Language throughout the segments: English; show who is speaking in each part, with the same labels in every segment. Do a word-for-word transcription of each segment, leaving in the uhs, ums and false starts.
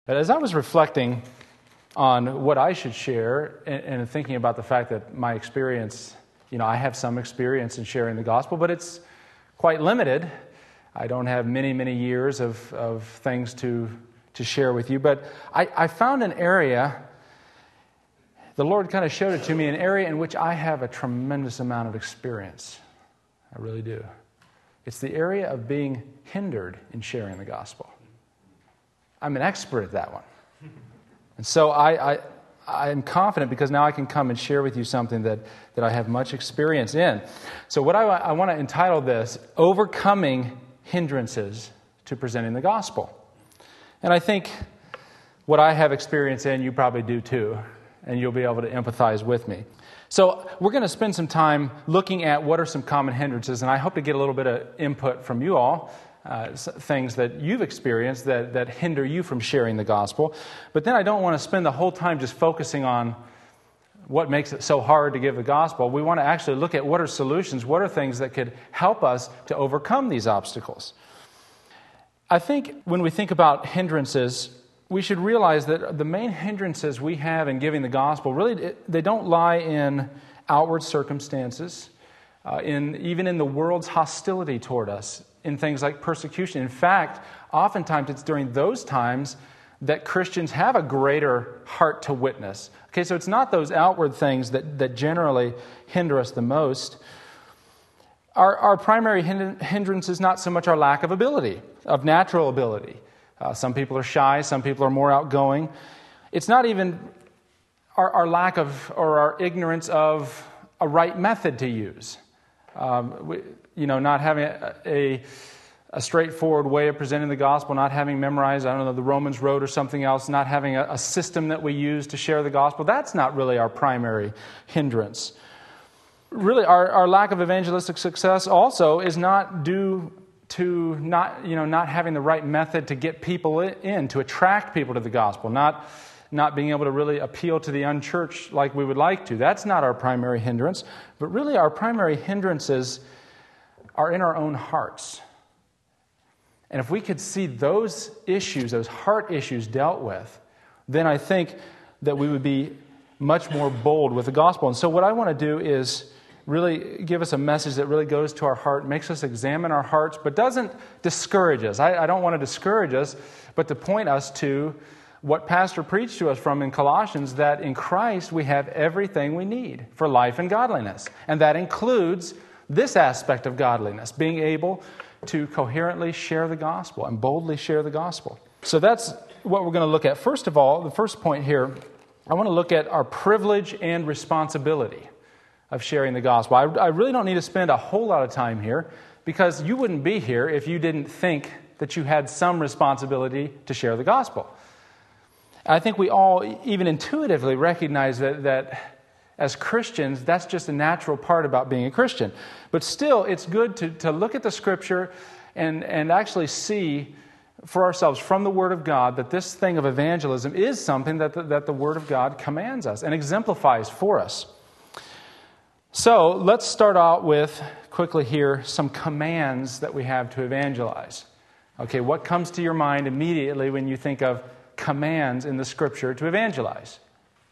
Speaker 1: But as I was reflecting on what I should share and, and thinking about the fact that my experience, you know, I have some experience in sharing the gospel, but it's quite limited. I don't have many, many years of, of things to, to share with you. But I, I found an area, the Lord kind of showed it to me, an area in which I have a tremendous amount of experience. I really do. It's the area of being hindered in sharing the gospel. I'm an expert at that one. And so I, I, I'm confident because now I can come and share with you something that, that I have much experience in. So what I, I want to entitle this, Overcoming Hindrances to Presenting the Gospel. And I think what I have experience in, you probably do too, and you'll be able to empathize with me. So we're going to spend some time looking at what are some common hindrances, and I hope to get a little bit of input from you all. Uh, things that you've experienced that, that hinder you from sharing the gospel. But then I don't want to spend the whole time just focusing on what makes it so hard to give the gospel. We want to actually look at what are solutions, what are things that could help us to overcome these obstacles. I think when we think about hindrances, we should realize that the main hindrances we have in giving the gospel, really, they don't lie in outward circumstances, uh, in even in the world's hostility toward us, in things like persecution. In fact, oftentimes it's during those times that Christians have a greater heart to witness. Okay, so it's not those outward things that, that generally hinder us the most. Our, our primary hindrance is not so much our lack of ability, of natural ability. Uh, some people are shy, some people are more outgoing. It's not even our, our lack of or our ignorance of a right method to use. Um, we, you know, not having a, a, a straightforward way of presenting the gospel, not having memorized, I don't know, the Romans Road or something else, not having a, a system that we use to share the gospel. That's not really our primary hindrance. Really, our, our lack of evangelistic success also is not due to not, you know, not having the right method to get people in, to attract people to the gospel, not not being able to really appeal to the unchurched like we would like to. That's not our primary hindrance. But really our primary hindrances are in our own hearts. And if we could see those issues, those heart issues dealt with, then I think that we would be much more bold with the gospel. And so what I want to do is really give us a message that really goes to our heart, makes us examine our hearts, but doesn't discourage us. I, I don't want to discourage us, but to point us to what Pastor preached to us from in Colossians, that in Christ we have everything we need for life and godliness. And that includes this aspect of godliness, being able to coherently share the gospel and boldly share the gospel. So that's what we're going to look at. First of all, the first point here, I want to look at our privilege and responsibility of sharing the gospel. I, I really don't need to spend a whole lot of time here because you wouldn't be here if you didn't think that you had some responsibility to share the gospel. I think we all, even intuitively, recognize that, that as Christians, that's just a natural part about being a Christian. But still, it's good to, to look at the Scripture and, and actually see for ourselves from the Word of God that this thing of evangelism is something that the, that the Word of God commands us and exemplifies for us. So let's start out with, quickly here, some commands that we have to evangelize. Okay, what comes to your mind immediately when you think of commands in the Scripture to evangelize?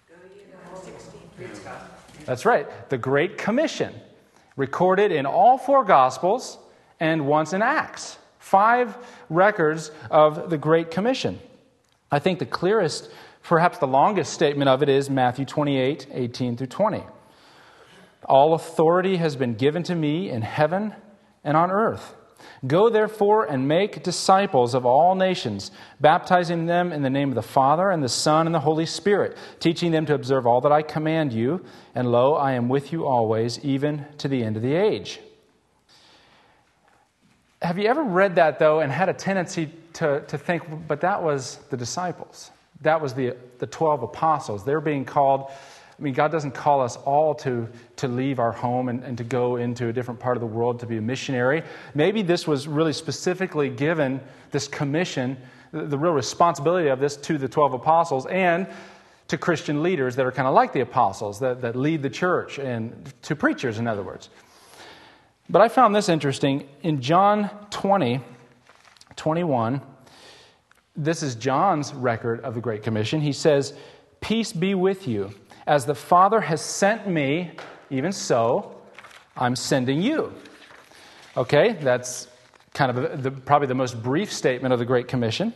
Speaker 1: That's right. The Great Commission, recorded in all four Gospels and once in Acts. Five records of the Great Commission. I think the clearest, perhaps the longest statement of it is Matthew twenty-eight, eighteen through twenty. All authority has been given to me in heaven and on earth. Go therefore and make disciples of all nations, baptizing them in the name of the Father and the Son and the Holy Spirit, teaching them to observe all that I command you. And lo, I am with you always, even to the end of the age. Have you ever read that, though, and had a tendency to, to think, but that was the disciples. That was the, the twelve apostles. They're being called. I mean, God doesn't call us all to, to leave our home and, and to go into a different part of the world to be a missionary. Maybe this was really specifically given, this commission, the, the real responsibility of this to the twelve apostles and to Christian leaders that are kind of like the apostles, that, that lead the church, and to preachers, in other words. But I found this interesting. In John twenty, twenty-one, this is John's record of the Great Commission. He says, "Peace be with you. As the Father has sent me, even so, I'm sending you." Okay, that's kind of the, probably the most brief statement of the Great Commission.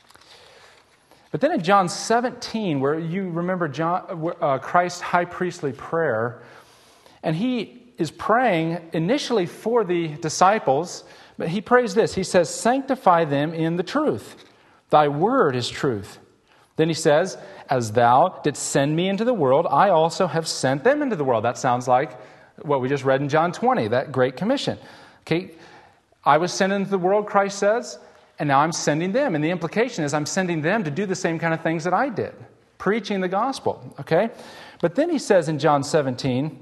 Speaker 1: But then in John seventeen, where you remember John, uh, Christ's high priestly prayer, and he is praying initially for the disciples, but he prays this. He says, "Sanctify them in the truth. Thy word is truth." Then he says, "As thou didst send me into the world, I also have sent them into the world." That sounds like what we just read in John twenty, that Great Commission. Okay, I was sent into the world, Christ says, and now I'm sending them. And the implication is I'm sending them to do the same kind of things that I did, preaching the gospel. Okay, but then he says in John seventeen,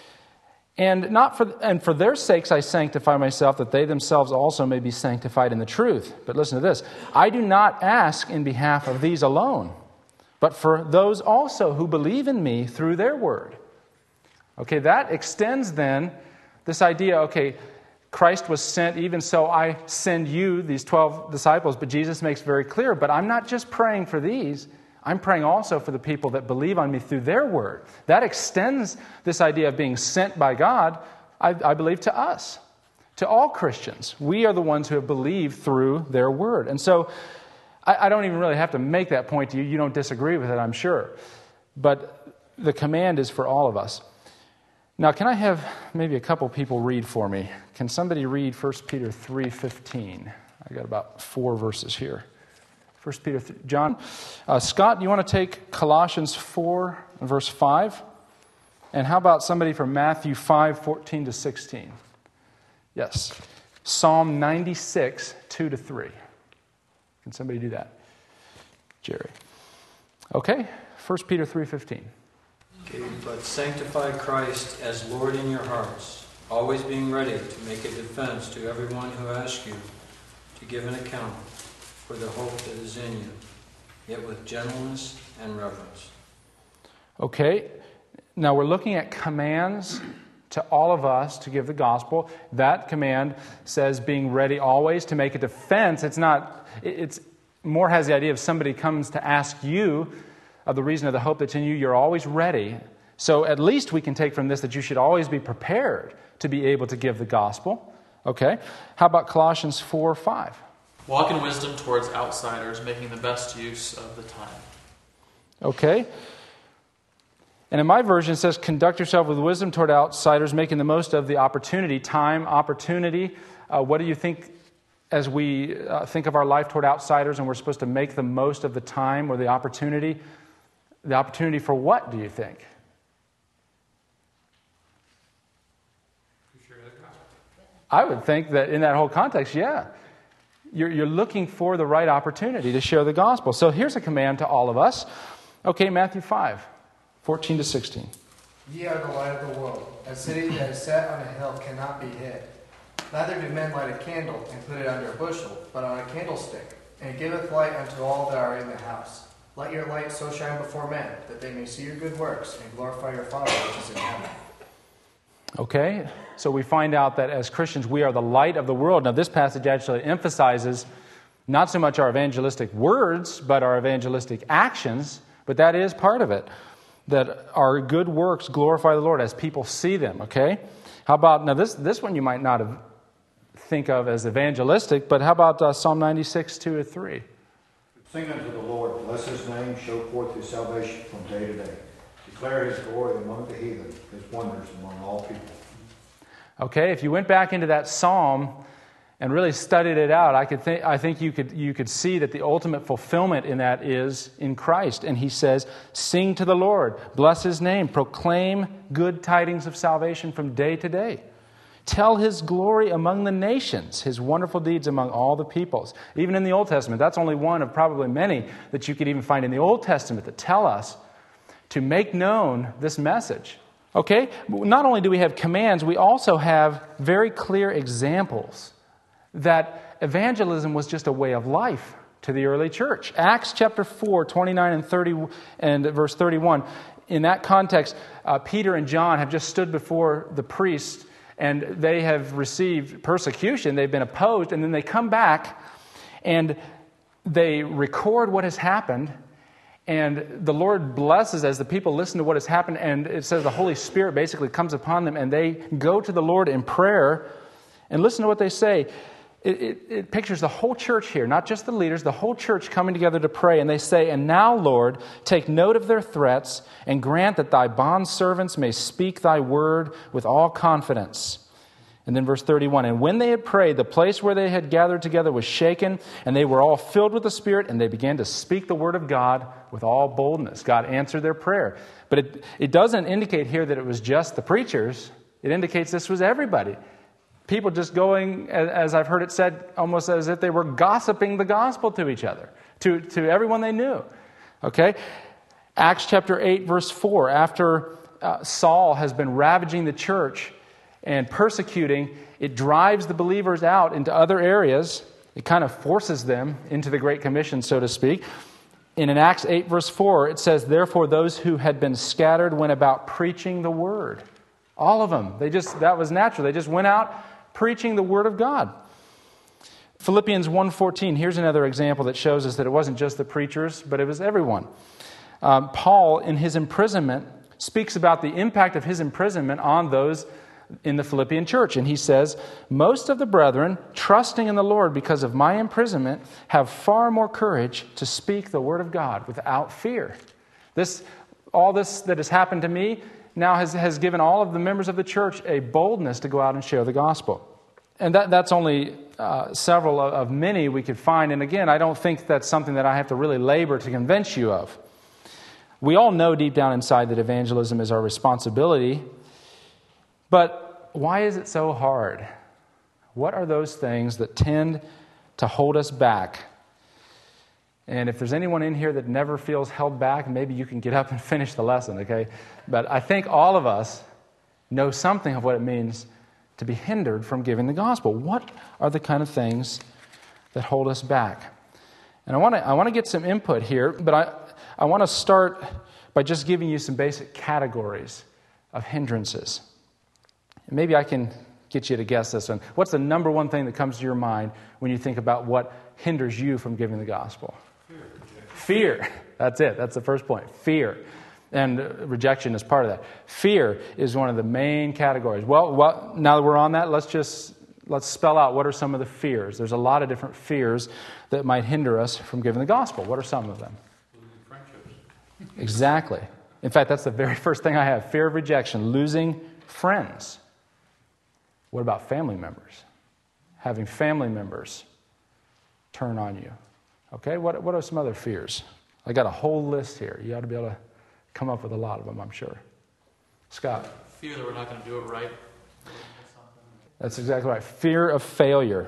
Speaker 1: And not for and for their sakes I sanctify myself, that they themselves also may be sanctified in the truth. But listen to this. I do not ask in behalf of these alone, but for those also who believe in me through their word. Okay, that extends then this idea, okay, Christ was sent, even so I send you, these twelve disciples, but Jesus makes very clear, but I'm not just praying for these, I'm praying also for the people that believe on me through their word. That extends this idea of being sent by God, I, I believe, to us, to all Christians. We are the ones who have believed through their word. And so I, I don't even really have to make that point to you. You don't disagree with it, I'm sure. But the command is for all of us. Now, can I have maybe a couple people read for me? Can somebody read First Peter three fifteen? I got about four verses here. First Peter, th- John. Uh, Scott, do you want to take Colossians four, verse five? And how about somebody from Matthew five, fourteen to sixteen? Yes. Psalm ninety-six, two to three. Can somebody do that? Jerry. Okay. First Peter three fifteen.
Speaker 2: Okay, but sanctify Christ as Lord in your hearts, always being ready to make a defense to everyone who asks you to give an account for the hope that is in you, yet with gentleness and reverence.
Speaker 1: Okay, now we're looking at commands to all of us to give the gospel. That command says being ready always to make a defense. It's not, it's more has the idea of somebody comes to ask you of the reason of the hope that's in you, you're always ready. So at least we can take from this that you should always be prepared to be able to give the gospel. Okay, how about Colossians four five?
Speaker 3: Walk in wisdom towards outsiders, making the best use of the time.
Speaker 1: Okay. And in my version it says, conduct yourself with wisdom toward outsiders, making the most of the opportunity, time, opportunity. Uh, what do you think as we uh, think of our life toward outsiders and we're supposed to make the most of the time or the opportunity? The opportunity for what, do you think? I would think that in that whole context, yeah. You're, you're looking for the right opportunity to share the gospel. So here's a command to all of us. Okay, Matthew five, fourteen to sixteen.
Speaker 4: Ye are the light of the world. A city that is set on a hill cannot be hid. Neither do men light a candle and put it under a bushel, but on a candlestick, and it giveth light unto all that are in the house. Let your light so shine before men, that they may see your good works and glorify your Father which is in heaven.
Speaker 1: Okay, so we find out that as Christians we are the light of the world. Now this passage actually emphasizes not so much our evangelistic words, but our evangelistic actions, but that is part of it. That our good works glorify the Lord as people see them, okay? How about, now this, this one you might not have think of as evangelistic, but how about uh, Psalm ninety-six, two to three?
Speaker 5: Sing unto the Lord, bless his name, show forth his salvation from day to day. Declare his glory among the heathen, his wonders among all people.
Speaker 1: Okay, if you went back into that psalm and really studied it out, I could think I think you could you could see that the ultimate fulfillment in that is in Christ. And he says, sing to the Lord, bless his name, proclaim good tidings of salvation from day to day. Tell his glory among the nations, his wonderful deeds among all the peoples. Even in the Old Testament, that's only one of probably many that you could even find in the Old Testament that tell us to make known this message. Okay? Not only do we have commands, we also have very clear examples that evangelism was just a way of life to the early church. Acts chapter four, twenty-nine and thirty and verse thirty-one. In that context, uh, Peter and John have just stood before the priests and they have received persecution. They've been opposed, and then they come back, and they record what has happened, and the Lord blesses as the people listen to what has happened, and it says the Holy Spirit basically comes upon them, and they go to the Lord in prayer, and listen to what they say. It, it, it pictures the whole church here, not just the leaders, the whole church coming together to pray, and they say, "And now, Lord, take note of their threats, and grant that thy bondservants may speak thy word with all confidence." And then verse thirty-one, "And when they had prayed, the place where they had gathered together was shaken, and they were all filled with the Spirit, and they began to speak the word of God with all boldness." God answered their prayer. But it, it doesn't indicate here that it was just the preachers. It indicates this was everybody. People just going, as I've heard it said, almost as if they were gossiping the gospel to each other, to, to everyone they knew. Okay? Acts chapter eight, verse four, after uh, Saul has been ravaging the church and persecuting, it drives the believers out into other areas. It kind of forces them into the Great Commission, so to speak. And in Acts eight, verse four, it says, "Therefore those who had been scattered went about preaching the word." All of them. They just, that was natural. They just went out preaching the word of God. Philippians one fourteen, here's another example that shows us that it wasn't just the preachers, but it was everyone. Um, Paul, in his imprisonment, speaks about the impact of his imprisonment on those in the Philippian church. And he says, "Most of the brethren, trusting in the Lord because of my imprisonment, have far more courage to speak the word of God without fear." This, all this that has happened to me now has, has given all of the members of the church a boldness to go out and share the gospel. And that, that's only uh, several of, of many we could find. And again, I don't think that's something that I have to really labor to convince you of. We all know deep down inside that evangelism is our responsibility. But why is it so hard? What are those things that tend to hold us back? And if there's anyone in here that never feels held back, maybe you can get up and finish the lesson, okay? But I think all of us know something of what it means to be hindered from giving the gospel. What are the kind of things that hold us back? And I want to I want to get some input here, but I, I want to start by just giving you some basic categories of hindrances. And maybe I can get you to guess this one. What's the number one thing that comes to your mind when you think about what hinders you from giving the gospel? Fear. Fear. That's it. That's the first point. Fear. And rejection is part of that. Fear is one of the main categories. Well, well, now that we're on that, let's just let's spell out what are some of the fears. There's a lot of different fears that might hinder us from giving the gospel. What are some of them?
Speaker 6: Losing friendships.
Speaker 1: Exactly. In fact, that's the very first thing I have. Fear of rejection. Losing friends. What about family members? Having family members turn on you. Okay, what what are some other fears? I got a whole list here. You ought to be able to come up with a lot of them, I'm sure. Scott?
Speaker 3: Fear that we're not going to do it right.
Speaker 1: That's exactly right. Fear of failure.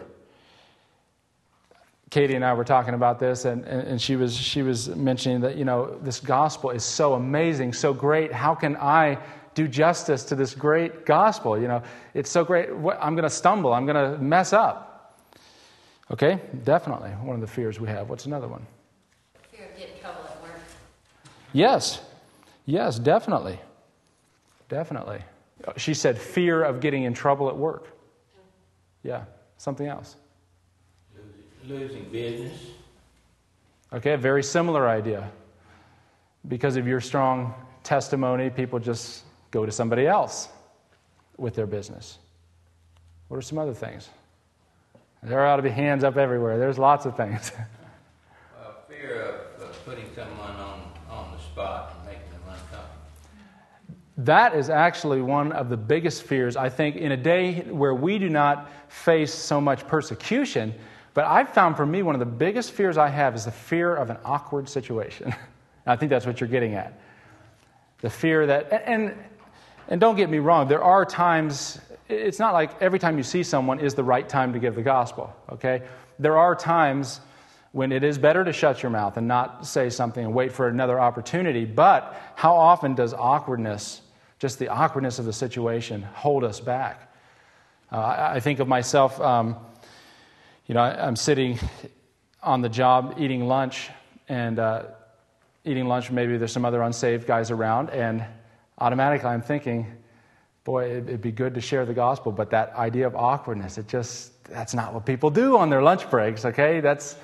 Speaker 1: Katie and I were talking about this, and, and, and she was she was mentioning that, you know, this gospel is so amazing, so great. How can I do justice to this great gospel? You know, it's so great. I'm going to stumble. I'm going to mess up. Okay, definitely one of the fears we have. What's another one?
Speaker 7: Fear of getting in trouble at work.
Speaker 1: Yes. Yes, definitely. Definitely. She said fear of getting in trouble at work. Yeah, something else.
Speaker 6: Losing, losing business.
Speaker 1: Okay, a very similar idea. Because of your strong testimony, people just go to somebody else with their business. What are some other things? There ought to be hands up everywhere. There's lots of things.
Speaker 6: Well, fear of, of putting someone on, on the spot and making them uncomfortable.
Speaker 1: That is actually one of the biggest fears, I think, in a day where we do not face so much persecution. But I've found for me, one of the biggest fears I have is the fear of an awkward situation. I think that's what you're getting at. The fear that, and and don't get me wrong, there are times, it's not like every time you see someone is the right time to give the gospel, okay? There are times when it is better to shut your mouth and not say something and wait for another opportunity. But how often does awkwardness, just the awkwardness of the situation, hold us back? Uh, I, I think of myself, um, you know, I, I'm sitting on the job eating lunch, and uh, eating lunch, maybe there's some other unsaved guys around, and automatically I'm thinking, boy, it'd be good to share the gospel, but that idea of awkwardness, it just, that's not what people do on their lunch breaks, okay? That's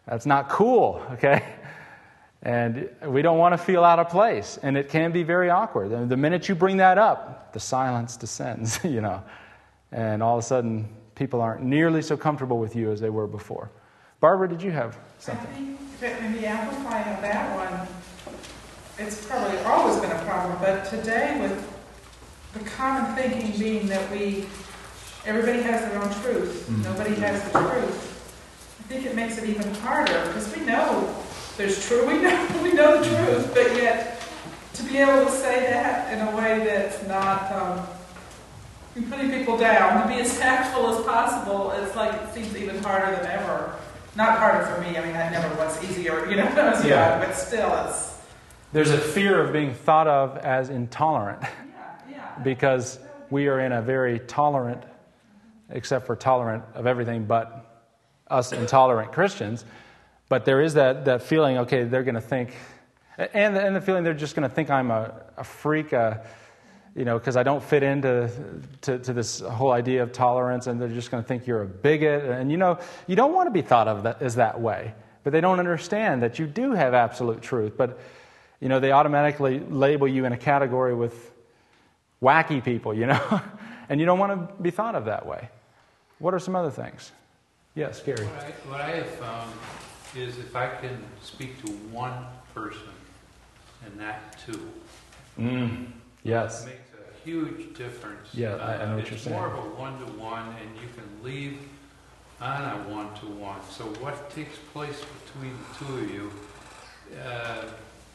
Speaker 1: That's not cool, okay? And we don't want to feel out of place, and it can be very awkward. And the minute you bring that up, the silence descends, you know, and all of a sudden people aren't nearly so comfortable with you as they were before. Barbara, did you have something?
Speaker 8: I think that in the amplifying of that one, it's probably always been a problem, but today with the common thinking being that we, everybody has their own truth, mm-hmm. nobody has the truth, I think it makes it even harder, because we know there's truth, we know, we know the truth, but yet to be able to say that in a way that's not um, putting people down, to be as tactful as possible, it's like it seems even harder than ever. Not harder for me, I mean, that never was easier, you know, when I was
Speaker 1: yeah.
Speaker 8: young, but still it's...
Speaker 1: There's a fear of being thought of as intolerant
Speaker 8: Yeah, yeah.
Speaker 1: because we are in a very tolerant, except for tolerant of everything but us intolerant Christians. But there is that, that feeling, okay, they're going to think, and the, and the feeling they're just going to think I'm a, a freak, uh, you know, because I don't fit into to, to this whole idea of tolerance, and they're just going to think you're a bigot. And, you know, you don't want to be thought of that, as that way. But they don't understand that you do have absolute truth. But, you know, they automatically label you in a category with wacky people, you know, and you don't want to be thought of that way. What are some other things? Yes, Gary.
Speaker 9: What I, what I have found is if I can speak to one person, and that too.
Speaker 1: Mm, yes.
Speaker 9: It makes a huge difference.
Speaker 1: Yeah, I, I know what
Speaker 9: it's
Speaker 1: you're saying.
Speaker 9: It's more of a one-to-one, and you can leave on a one-to-one. So what takes place between the two of you uh,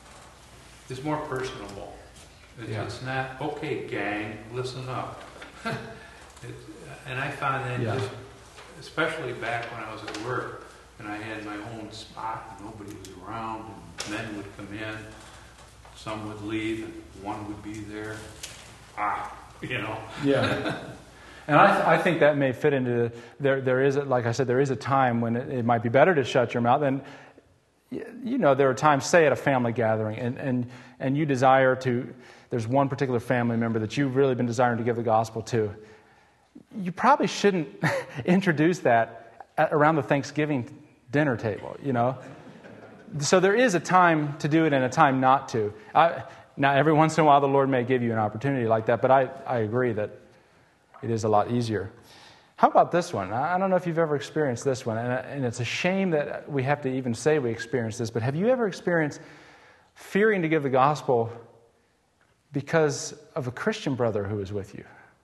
Speaker 9: is more personable. It's,
Speaker 1: yeah.
Speaker 9: it's not, okay, gang, listen up. it, and I found that
Speaker 1: yeah.
Speaker 9: just, especially back when I was at work, and I had my own spot, and nobody was around, and men would come in, some would leave, and one would be there. Ah, you know.
Speaker 1: Yeah. And I, I think that may fit into, there. There is, a, like I said, there is a time when it, it might be better to shut your mouth. And, you know, there are times, say at a family gathering, and, and, and you desire to, there's one particular family member that you've really been desiring to give the gospel to. You probably shouldn't introduce that at, around the Thanksgiving dinner table, you know. So there is a time to do it and a time not to. I, now, every once in a while, the Lord may give you an opportunity like that, but I, I agree that it is a lot easier. How about this one? I don't know if you've ever experienced this one, and, and it's a shame that we have to even say we experienced this, but have you ever experienced fearing to give the gospel because of a Christian brother who was with you?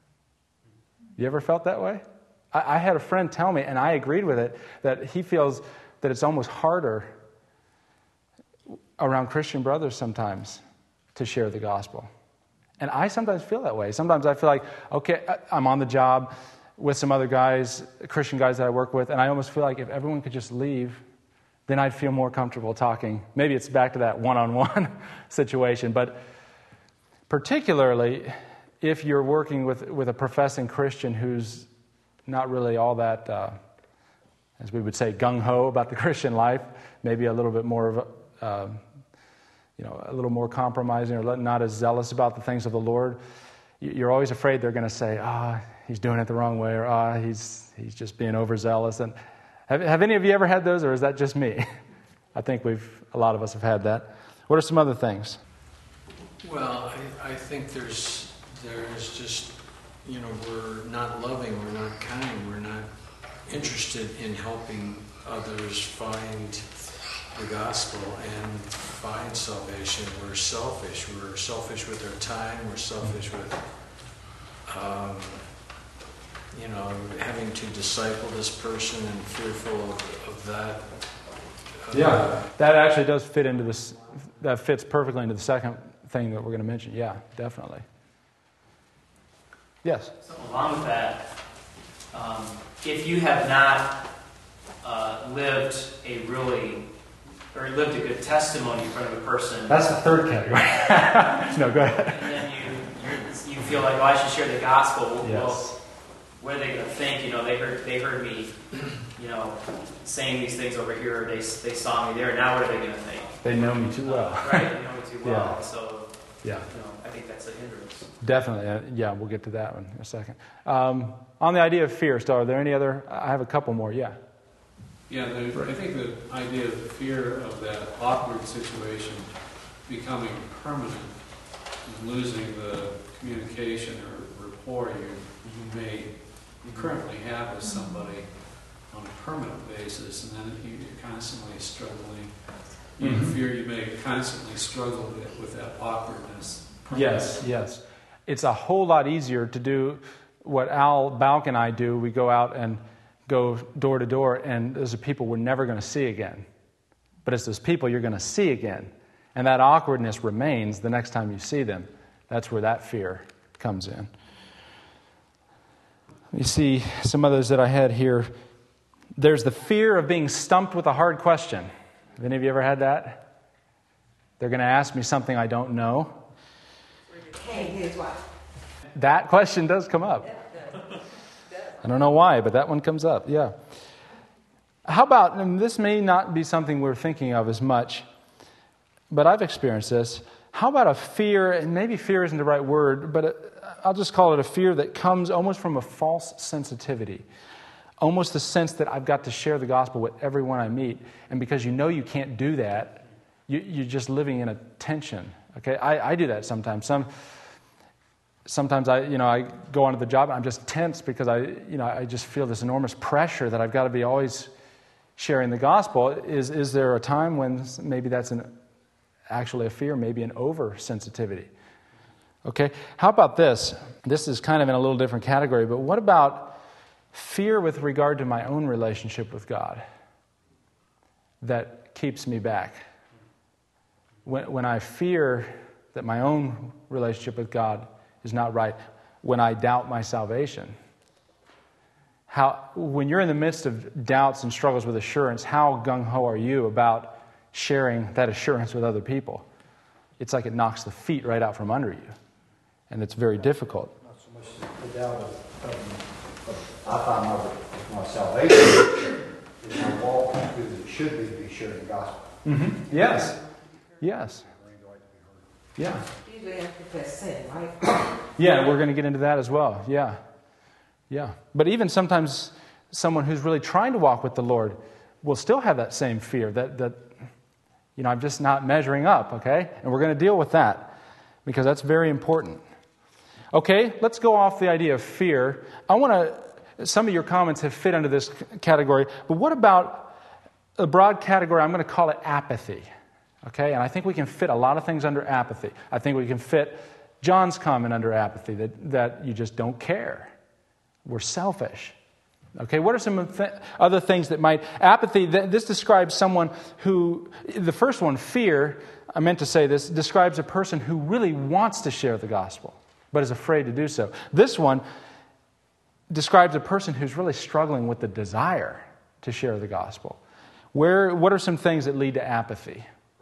Speaker 1: You ever felt that way? I, I had a friend tell me, and I agreed with it, that he feels that it's almost harder around Christian brothers sometimes to share the gospel. And I sometimes feel that way. Sometimes I feel like, okay, I'm on the job with some other guys, Christian guys that I work with, and I almost feel like if everyone could just leave, then I'd feel more comfortable talking. Maybe it's back to that one-on-one situation, but particularly if you're working with, with a professing Christian who's not really all that, uh, as we would say, gung-ho about the Christian life, maybe a little bit more of a, uh, you know, a little more compromising or not as zealous about the things of the Lord, you're always afraid they're going to say, ah, oh, he's doing it the wrong way, or ah, oh, he's he's just being overzealous. And have, have any of you ever had those, or is that just me? I think we've a lot of us have had that. What are some other things?
Speaker 2: Well, I, I think there's there's just, you know, we're not loving, we're not kind, we're not interested in helping others find the gospel and find salvation. We're selfish. We're selfish with our time. We're selfish with, um, you know, having to disciple this person and fearful of, of that. Uh,
Speaker 1: yeah, that actually does fit into this. That fits perfectly into the second thing that we're going to mention. Yeah, definitely. Yes?
Speaker 10: So along with that, um, if you have not uh, lived a really or lived a good testimony in front of a person.
Speaker 1: That's the third category. No, go ahead.
Speaker 10: And then you you're, you feel like, oh, I should share the gospel. Well,
Speaker 1: yes.
Speaker 10: What are they going to think? You know, they heard they heard me, you know, saying these things over here. They they saw me there. Now what are they going to think?
Speaker 1: They know me too well.
Speaker 10: Uh, right? They know me too well.
Speaker 1: Yeah.
Speaker 10: So
Speaker 1: yeah.
Speaker 10: You know, I think that's a hindrance.
Speaker 1: Definitely. Uh, yeah, we'll get to that one in a second. Um, on the idea of fear, still, are there any other? I have a couple more. Yeah.
Speaker 9: Yeah, the, I think the idea of the fear of that awkward situation becoming permanent and losing the communication or rapport you, you may currently have with somebody on a permanent basis, and then you, you're constantly struggling. You
Speaker 1: Mhm.
Speaker 9: fear you may constantly struggle with, with that awkwardness.
Speaker 1: Yes, yes. It's a whole lot easier to do what Al Balk and I do. We go out and go door to door, and those are people we're never going to see again. But it's those people you're going to see again. And that awkwardness remains the next time you see them. That's where that fear comes in. You see some others that I had here. There's the fear of being stumped with a hard question. Have any of you ever had that? They're going to ask me something I don't know.
Speaker 11: Hey, here's what.
Speaker 1: That question does come up. I don't know why, but that one comes up, yeah. How about, and this may not be something we're thinking of as much, but I've experienced this. How about a fear, and maybe fear isn't the right word, but a, I'll just call it a fear that comes almost from a false sensitivity. Almost the sense that I've got to share the gospel with everyone I meet. And because you know you can't do that, you, you're just living in a tension. Okay, I, I do that sometimes. Some sometimes I, you know, I go onto the job and I'm just tense because I, you know, I just feel this enormous pressure that I've got to be always sharing the gospel. Is is there a time when maybe that's an actually a fear, maybe an oversensitivity? Okay, how about this? This is kind of in a little different category, but what about fear with regard to my own relationship with God that keeps me back? When, when I fear that my own relationship with God is not right, when I doubt my salvation, how, when you're in the midst of doubts and struggles with assurance, how gung-ho are you about sharing that assurance with other people? It's like it knocks the feet right out from under you, and it's very difficult.
Speaker 5: Not so much the doubt of, of, of I find my, my salvation is my walk through that should be to be sharing the gospel.
Speaker 1: Mm-hmm. Yes. Yes. Yeah.
Speaker 11: Usually have to confess sin, right?
Speaker 1: Yeah, we're going to get into that as well. Yeah. Yeah. But even sometimes someone who's really trying to walk with the Lord will still have that same fear that, that you know, I'm just not measuring up, okay? And we're going to deal with that because that's very important. Okay, let's go off the idea of fear. I want to, some of your comments have fit under this category, but what about a broad category? I'm going to call it apathy. Okay, and I think we can fit a lot of things under apathy. I think we can fit John's comment under apathy, that, that you just don't care. We're selfish. Okay, what are some th- other things that might... Apathy, th- this describes someone who... The first one, fear, I meant to say this, describes a person who really wants to share the gospel, but is afraid to do so. This one describes a person who's really struggling with the desire to share the gospel. Where? What are some things that lead to apathy?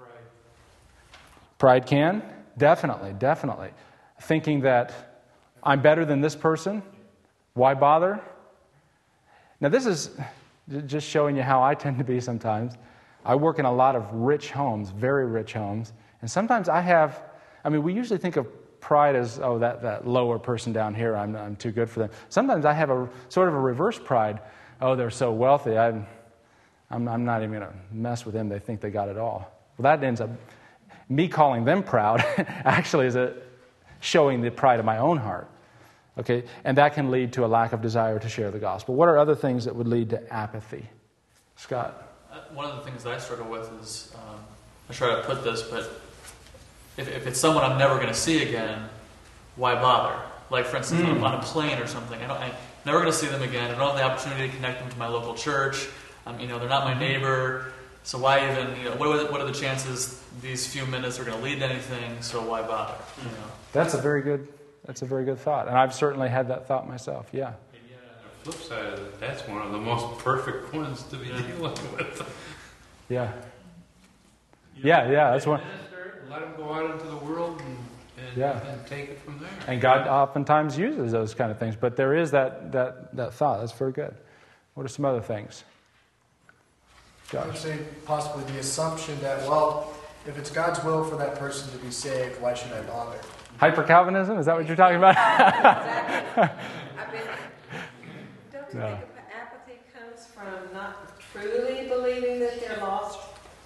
Speaker 1: Pride can? Definitely, definitely. Thinking that I'm better than this person, why bother? Now this is just showing you how I tend to be sometimes. I work in a lot of rich homes, very rich homes, and sometimes I have, I mean, we usually think of pride as, oh, that, that lower person down here, I'm, I'm too good for them. Sometimes I have a sort of a reverse pride. Oh, they're so wealthy, I'm, I'm, I'm not even going to mess with them, they think they got it all. Well, that ends up... Me calling them proud actually is a showing the pride of my own heart. Okay, and that can lead to a lack of desire to share the gospel. What are other things that would lead to apathy? Scott?
Speaker 3: Uh, one of the things that I struggle with is, um, I try to put this, but if, if it's someone I'm never going to see again, why bother? Like, for instance, mm. on a plane or something, I don't, I'm never going to see them again. I don't have the opportunity to connect them to my local church. Um, you know, they're not my neighbor. So why even, you know, what are the, what are the chances these few minutes are going to lead to anything, so why bother? You know?
Speaker 1: That's a very good, that's a very good thought. And I've certainly had that thought myself, yeah.
Speaker 9: And yet on the flip side of it, that's one of the most perfect ones to be dealing with.
Speaker 1: Yeah.
Speaker 9: You
Speaker 1: yeah,
Speaker 9: know,
Speaker 1: yeah, that's one.
Speaker 9: Let them go out into the world and, and,
Speaker 1: yeah.
Speaker 9: and take it from there.
Speaker 1: And God oftentimes uses those kind of things, but there is that, that, that thought. That's very good. What are some other things?
Speaker 4: I would say possibly the assumption that, well, if it's God's will for that person to be saved, why should I bother?
Speaker 1: Hyper-Calvinism? Is that what you're talking about?
Speaker 11: Exactly. I mean, don't you
Speaker 1: No.
Speaker 11: think apathy comes from not truly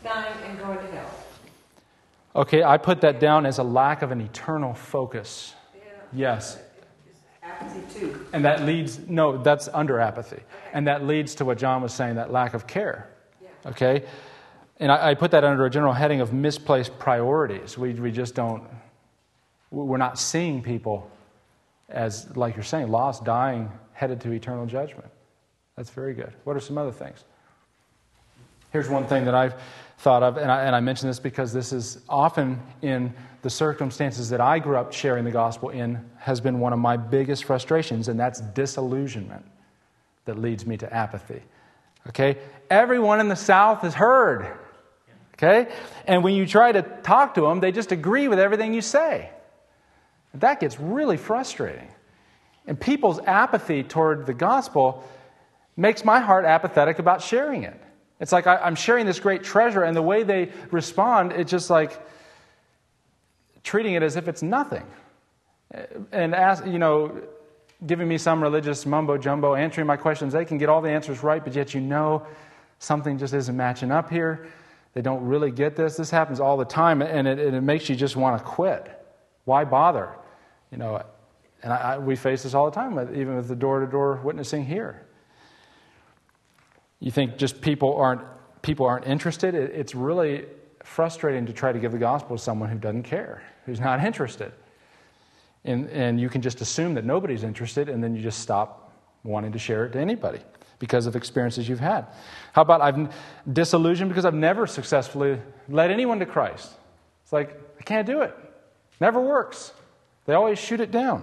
Speaker 11: dying and going to hell.
Speaker 1: Okay, I put that down as a lack of an eternal focus.
Speaker 11: Yeah.
Speaker 1: Yes.
Speaker 11: Apathy too.
Speaker 1: And that leads, no, that's under apathy. And that leads to what John was saying, that lack of care.
Speaker 11: Yeah.
Speaker 1: Okay? And I, I put that under a general heading of misplaced priorities. We we just don't, we're not seeing people as, like you're saying, lost, dying, headed to eternal judgment. That's very good. What are some other things? Here's one thing that I've thought of, and I, and I mention this because this is often in the circumstances that I grew up sharing the gospel in, has been one of my biggest frustrations, and that's disillusionment that leads me to apathy. Okay? Everyone in the South has heard. Okay? And when you try to talk to them, they just agree with everything you say. That gets really frustrating. And people's apathy toward the gospel makes my heart apathetic about sharing it. It's like I, I'm sharing this great treasure, and the way they respond, it's just like treating it as if it's nothing. And, ask, you know, giving me some religious mumbo-jumbo, answering my questions. They can get all the answers right, but yet you know something just isn't matching up here. They don't really get this. This happens all the time, and it, and it makes you just want to quit. Why bother? You know, and I, I, we face this all the time, even with the door-to-door witnessing here. You think just people aren't people aren't interested? It, it's really frustrating to try to give the gospel to someone who doesn't care, who's not interested. And, and you can just assume that nobody's interested, and then you just stop wanting to share it to anybody because of experiences you've had. How about I'm disillusioned because I've never successfully led anyone to Christ? It's like, I can't do it. Never works. They always shoot it down.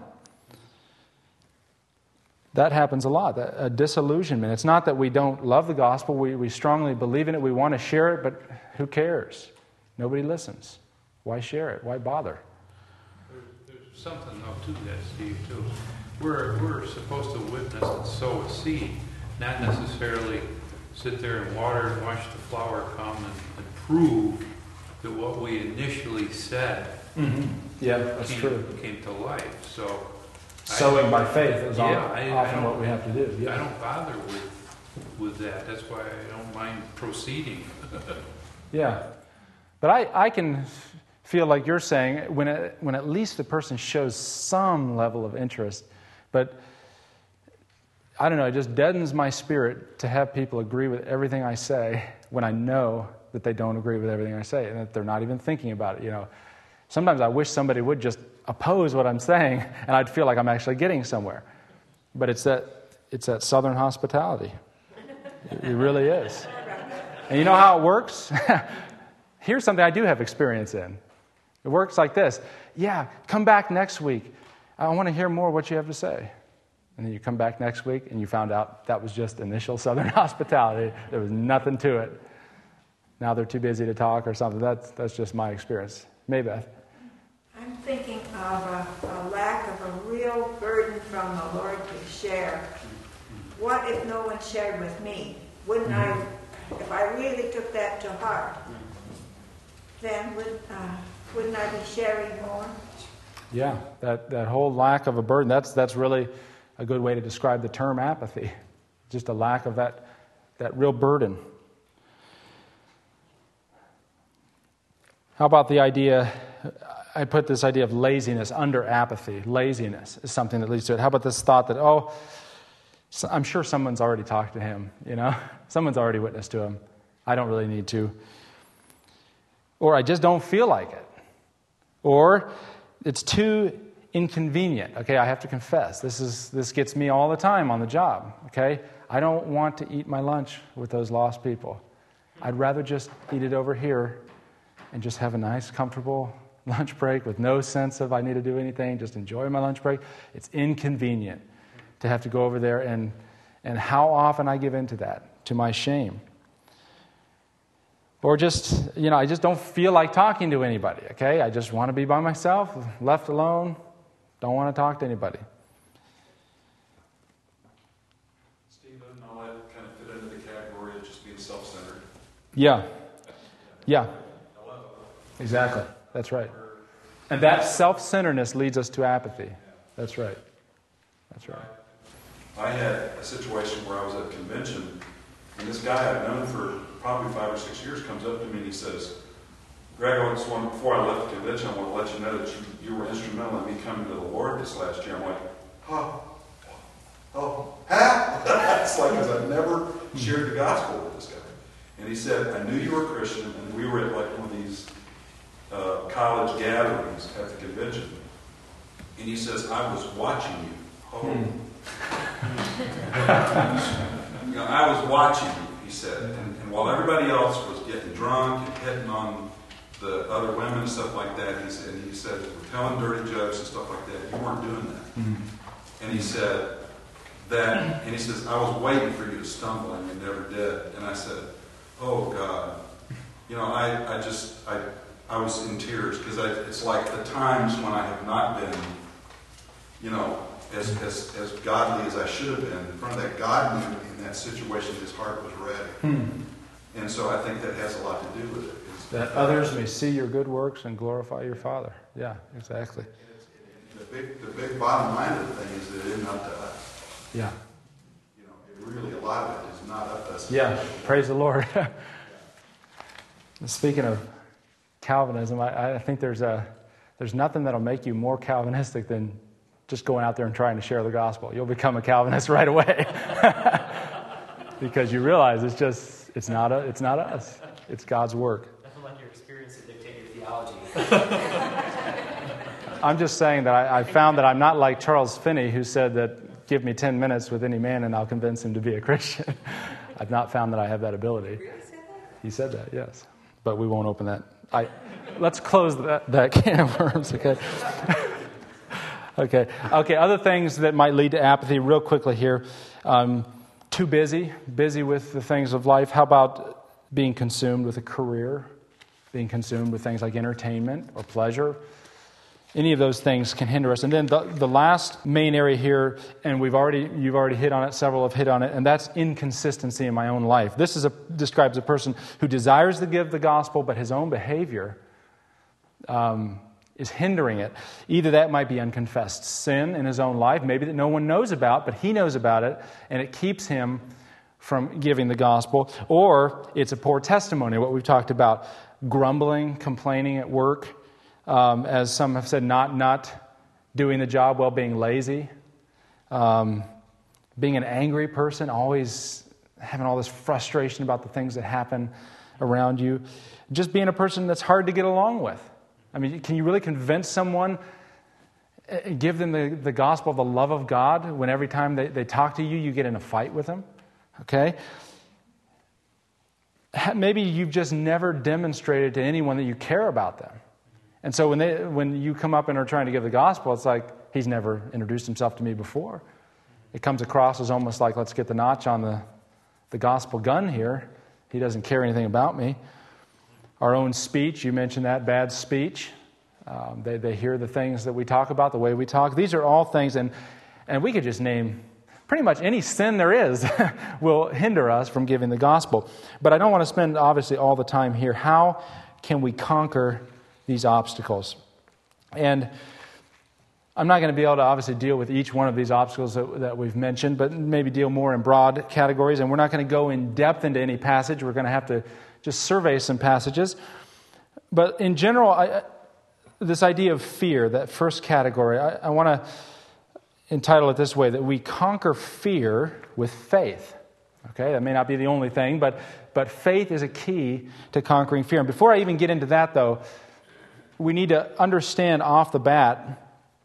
Speaker 1: That happens a lot, that, a disillusionment. It's not that we don't love the gospel. We, we strongly believe in it. We want to share it, but who cares? Nobody listens. Why share it? Why bother?
Speaker 9: There's, there's something, though, to that, Steve, too. We're, we're supposed to witness and sow a seed, not necessarily sit there and water and watch the flower come and, and prove that what we initially said
Speaker 1: mm-hmm. yeah, that's
Speaker 9: came,
Speaker 1: true.
Speaker 9: came to life. So
Speaker 1: sowing by faith is
Speaker 9: yeah,
Speaker 1: often,
Speaker 9: I,
Speaker 1: often
Speaker 9: I
Speaker 1: what we have to do. Yeah.
Speaker 9: I don't bother with with that. That's why I don't mind proceeding.
Speaker 1: yeah. But I, I can feel like you're saying, when, it, when at least the person shows some level of interest, but I don't know, it just deadens my spirit to have people agree with everything I say when I know that they don't agree with everything I say and that they're not even thinking about it, you know. Sometimes I wish somebody would just oppose what I'm saying, and I'd feel like I'm actually getting somewhere. But it's that it's that Southern hospitality. It, it really is. And you know how it works? Here's something I do have experience in. It works like this. Yeah, come back next week. I want to hear more what you have to say. And then you come back next week, and you found out that was just initial Southern hospitality. There was nothing to it. Now they're too busy to talk or something. That's, that's just my experience. Maybeth.
Speaker 12: I'm thinking of a, a lack of a real burden from the Lord to share. What if no one shared with me? Wouldn't mm-hmm. I, if I really took that to heart, then would, uh, wouldn't I be sharing more?
Speaker 1: Yeah, that, that whole lack of a burden, that's that's really a good way to describe the term apathy. Just a lack of that, that real burden. How about the idea, I put this idea of laziness under apathy. Laziness is something that leads to it. How about this thought that, oh, I'm sure someone's already talked to him, you know? Someone's already witnessed to him. I don't really need to. Or I just don't feel like it. Or it's too inconvenient. Okay, I have to confess. This is this gets me all the time on the job. Okay? I don't want to eat my lunch with those lost people. I'd rather just eat it over here and just have a nice, comfortable lunch break with no sense of I need to do anything, just enjoy my lunch break. It's inconvenient to have to go over there, and and how often I give in to that, to my shame. Or just, you know, I just don't feel like talking to anybody, okay? I just want to be by myself, left alone, don't want to talk to anybody.
Speaker 13: Stephen, all that kind of fit into the category of just being self-centered.
Speaker 1: Yeah. Yeah. Exactly. That's right. And that self-centeredness leads us to apathy. That's right. That's right.
Speaker 13: I had a situation where I was at a convention, and this guy I've known for probably five or six years, comes up to me and he says, Greg, I just want, before I left the convention, I want to let you know that you, you were instrumental in me coming to the Lord this last year. I'm like, huh? Oh, how? It's like, because I've never shared the gospel with this guy. And he said, I knew you were a Christian, and we were at like one of these uh, college gatherings at the convention. And he says, I was watching you. Oh. You know, I was watching you, he said. And, and while everybody else was getting drunk and hitting on the other women and stuff like that, he said, and he said, we're telling dirty jokes and stuff like that. You weren't doing that. Mm-hmm. And he said that, and he says, I was waiting for you to stumble, and you never did. And I said, oh God, you know, I, I just, I, I was in tears because it's like the times when I have not been, you know, as, as, as godly as I should have been. In front of that, God knew in that situation his heart was ready. Hmm. And so I think that has a lot to do with it. It's,
Speaker 1: that others may see your good works and glorify your Father. Yeah, exactly.
Speaker 13: The big, the big bottom line of the thing is that it isn't up to us.
Speaker 1: Yeah.
Speaker 13: You know, it really, a lot of it is not up to us.
Speaker 1: Yeah, praise the Lord. Speaking of Calvinism, I, I think there's a there's nothing that'll make you more Calvinistic than just going out there and trying to share the gospel. You'll become a Calvinist right away because you realize it's just it's not a, it's not us. It's God's work.
Speaker 10: Nothing like your experience to dictate your theology.
Speaker 1: I'm just saying that I, I found that I'm not like Charles Finney, who said that give me ten minutes with any man and I'll convince him to be a Christian. I've not found that I have that ability. He said that, yes. But we won't open that. I, let's close that, that can of worms, okay? okay. Okay, other things that might lead to apathy real quickly here. Um, too busy, busy with the things of life. How about being consumed with a career? Being consumed with things like entertainment or pleasure? Any of those things can hinder us. And then the, the last main area here, and we've already you've already hit on it, several have hit on it, and that's inconsistency in my own life. This is a, describes a person who desires to give the gospel, but his own behavior um, is hindering it. Either that might be unconfessed sin in his own life, maybe that no one knows about, but he knows about it, and it keeps him from giving the gospel. Or it's a poor testimony, what we've talked about, grumbling, complaining at work, Um, as some have said, not not doing the job well, being lazy, um, being an angry person, always having all this frustration about the things that happen around you, just being a person that's hard to get along with. I mean, can you really convince someone, give them the, the gospel of the love of God when every time they, they talk to you, you get in a fight with them? Okay? Maybe you've just never demonstrated to anyone that you care about them. And so when they, when you come up and are trying to give the gospel, it's like, he's never introduced himself to me before. It comes across as almost like, let's get the notch on the, the gospel gun here. He doesn't care anything about me. Our own speech, you mentioned that, bad speech. Um, they, they hear the things that we talk about, the way we talk. These are all things, and, and we could just name pretty much any sin there is will hinder us from giving the gospel. But I don't want to spend, obviously, all the time here. How can we conquer these obstacles? And I'm not going to be able to obviously deal with each one of these obstacles that, that we've mentioned, but maybe deal more in broad categories. And we're not going to go in depth into any passage. We're going to have to just survey some passages. But in general, I, this idea of fear, that first category, I, I want to entitle it this way, that we conquer fear with faith. Okay, that may not be the only thing, but, but faith is a key to conquering fear. And before I even get into that, though, we need to understand off the bat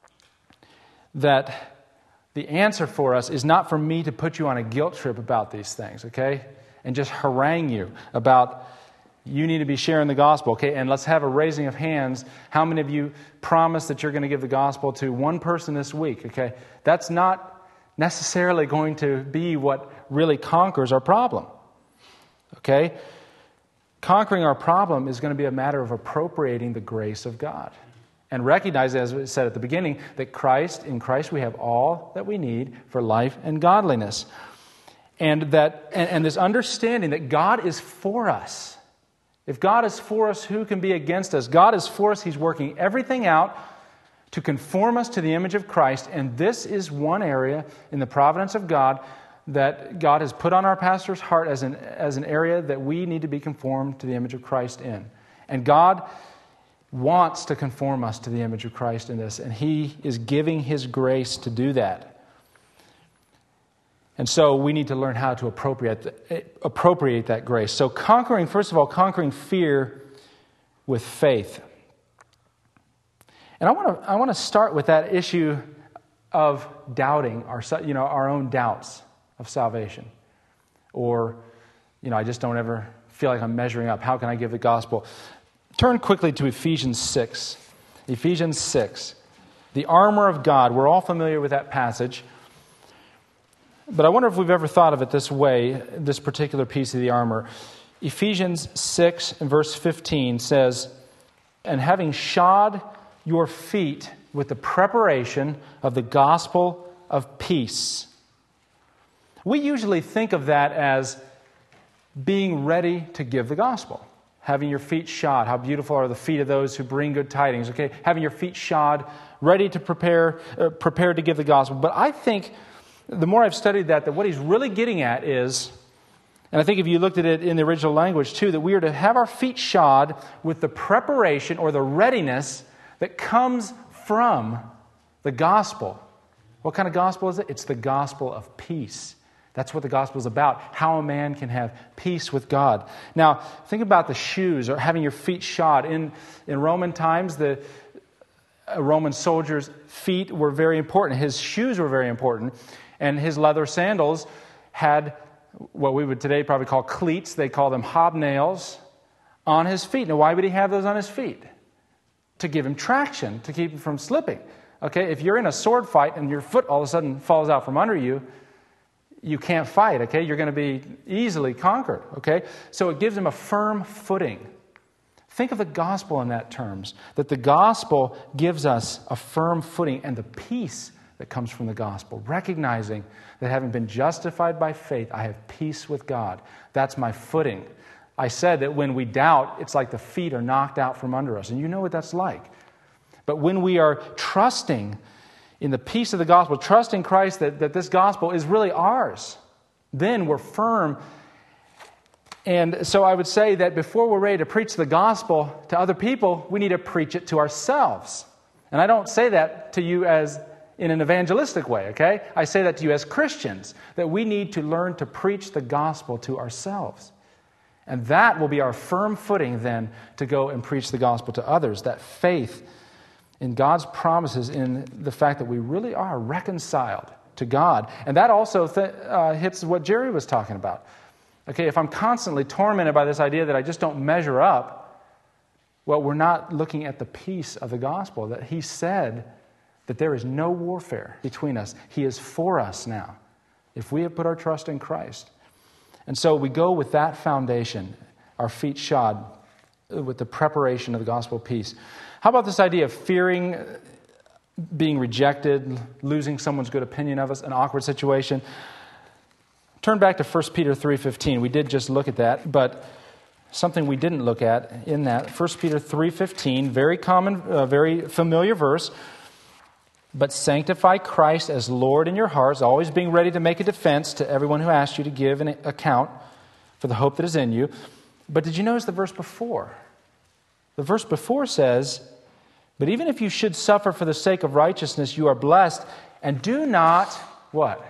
Speaker 1: that the answer for us is not for me to put you on a guilt trip about these things, okay? And just harangue you about you need to be sharing the gospel, okay? And let's have a raising of hands. How many of you promise that you're going to give the gospel to one person this week, okay? That's not necessarily going to be what really conquers our problem, okay? Conquering our problem is going to be a matter of appropriating the grace of God and recognize, as we said at the beginning, that Christ, in Christ we have all that we need for life and godliness. And that, and, and this understanding that God is for us. If God is for us, who can be against us? God is for us. He's working everything out to conform us to the image of Christ. And this is one area in the providence of God that God has put on our pastor's heart as an, as an area that we need to be conformed to the image of Christ in. And God wants to conform us to the image of Christ in this, and He is giving His grace to do that. And so we need to learn how to appropriate, appropriate that grace. So conquering, first of all, conquering fear with faith. And I want to I want to start with that issue of doubting our, you know, our own doubts of salvation. Or, you know, I just don't ever feel like I'm measuring up. How can I give the gospel? Turn quickly to Ephesians six. Ephesians six. The armor of God. We're all familiar with that passage. But I wonder if we've ever thought of it this way, this particular piece of the armor. Ephesians six and verse fifteen says, "And having shod your feet with the preparation of the gospel of peace." We usually think of that as being ready to give the gospel. Having your feet shod. How beautiful are the feet of those who bring good tidings. Okay, having your feet shod, ready to prepare, uh, prepared to give the gospel. But I think the more I've studied that, that what he's really getting at is, and I think if you looked at it in the original language too, that we are to have our feet shod with the preparation or the readiness that comes from the gospel. What kind of gospel is it? It's the gospel of peace. That's what the gospel is about, how a man can have peace with God. Now, think about the shoes or having your feet shod. In, in Roman times, the a Roman soldier's feet were very important. His shoes were very important. And his leather sandals had what we would today probably call cleats. They call them hobnails on his feet. Now, why would he have those on his feet? To give him traction, to keep him from slipping. Okay, if you're in a sword fight and your foot all of a sudden falls out from under you, you can't fight, okay? You're going to be easily conquered, okay? So it gives him a firm footing. Think of the gospel in that terms, that the gospel gives us a firm footing and the peace that comes from the gospel, recognizing that having been justified by faith, I have peace with God. That's my footing. I said that when we doubt, it's like the feet are knocked out from under us, and you know what that's like. But when we are trusting in the peace of the gospel, trusting Christ that, that this gospel is really ours, then we're firm. And so I would say that before we're ready to preach the gospel to other people, we need to preach it to ourselves. And I don't say that to you as in an evangelistic way, okay? I say that to you as Christians, that we need to learn to preach the gospel to ourselves. And that will be our firm footing then to go and preach the gospel to others, that faith in God's promises, in the fact that we really are reconciled to God. And that also th- uh, hits what Jerry was talking about. Okay, if I'm constantly tormented by this idea that I just don't measure up, well, we're not looking at the peace of the gospel, that He said that there is no warfare between us. He is for us now, if we have put our trust in Christ. And so we go with that foundation, our feet shod with the preparation of the gospel of peace. How about this idea of fearing being rejected, losing someone's good opinion of us, an awkward situation? Turn back to First Peter three fifteen. We did just look at that, but something we didn't look at in that. First Peter three fifteen, very common, uh, very familiar verse. But sanctify Christ as Lord in your hearts, always being ready to make a defense to everyone who asks you to give an account for the hope that is in you. But did you notice the verse before? The verse before says, but even if you should suffer for the sake of righteousness, you are blessed. And do not, what?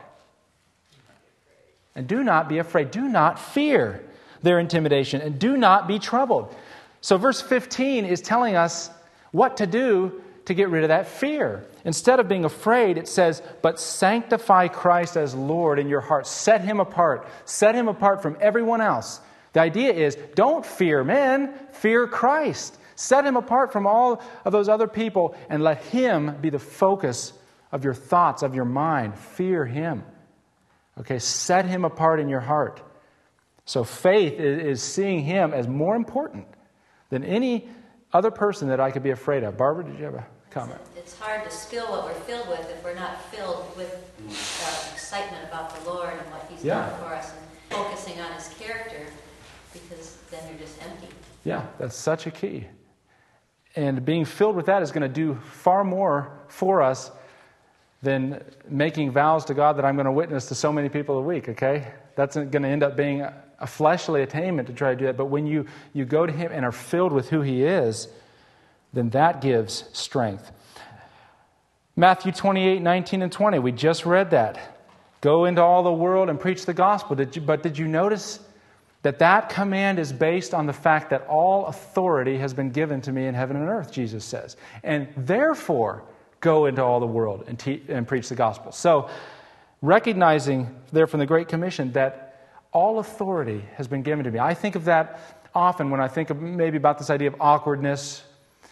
Speaker 1: And do not be afraid. Do not fear their intimidation. And do not be troubled. So verse fifteen is telling us what to do to get rid of that fear. Instead of being afraid, it says, but sanctify Christ as Lord in your heart. Set Him apart. Set Him apart from everyone else. The idea is, don't fear men, fear Christ. Set Him apart from all of those other people and let Him be the focus of your thoughts, of your mind. Fear Him. Okay, set Him apart in your heart. So faith is seeing Him as more important than any other person that I could be afraid of. Barbara, did you have a comment?
Speaker 7: It's hard to spill what we're filled with if we're not filled with uh, excitement about the Lord and what He's
Speaker 1: Yeah.
Speaker 7: done for us and focusing on His character, because then you're just empty.
Speaker 1: Yeah, that's such a key. And being filled with that is going to do far more for us than making vows to God that I'm going to witness to so many people a week, okay? That's going to end up being a fleshly attainment to try to do that. But when you, you go to Him and are filled with who He is, then that gives strength. Matthew twenty-eight, nineteen, and twenty, we just read that. Go into all the world and preach the gospel. Did you, but did you notice that that command is based on the fact that all authority has been given to me in heaven and earth, Jesus says. And therefore, go into all the world and, te- and preach the gospel. So, recognizing there from the Great Commission that all authority has been given to me. I think of that often when I think of maybe about this idea of awkwardness,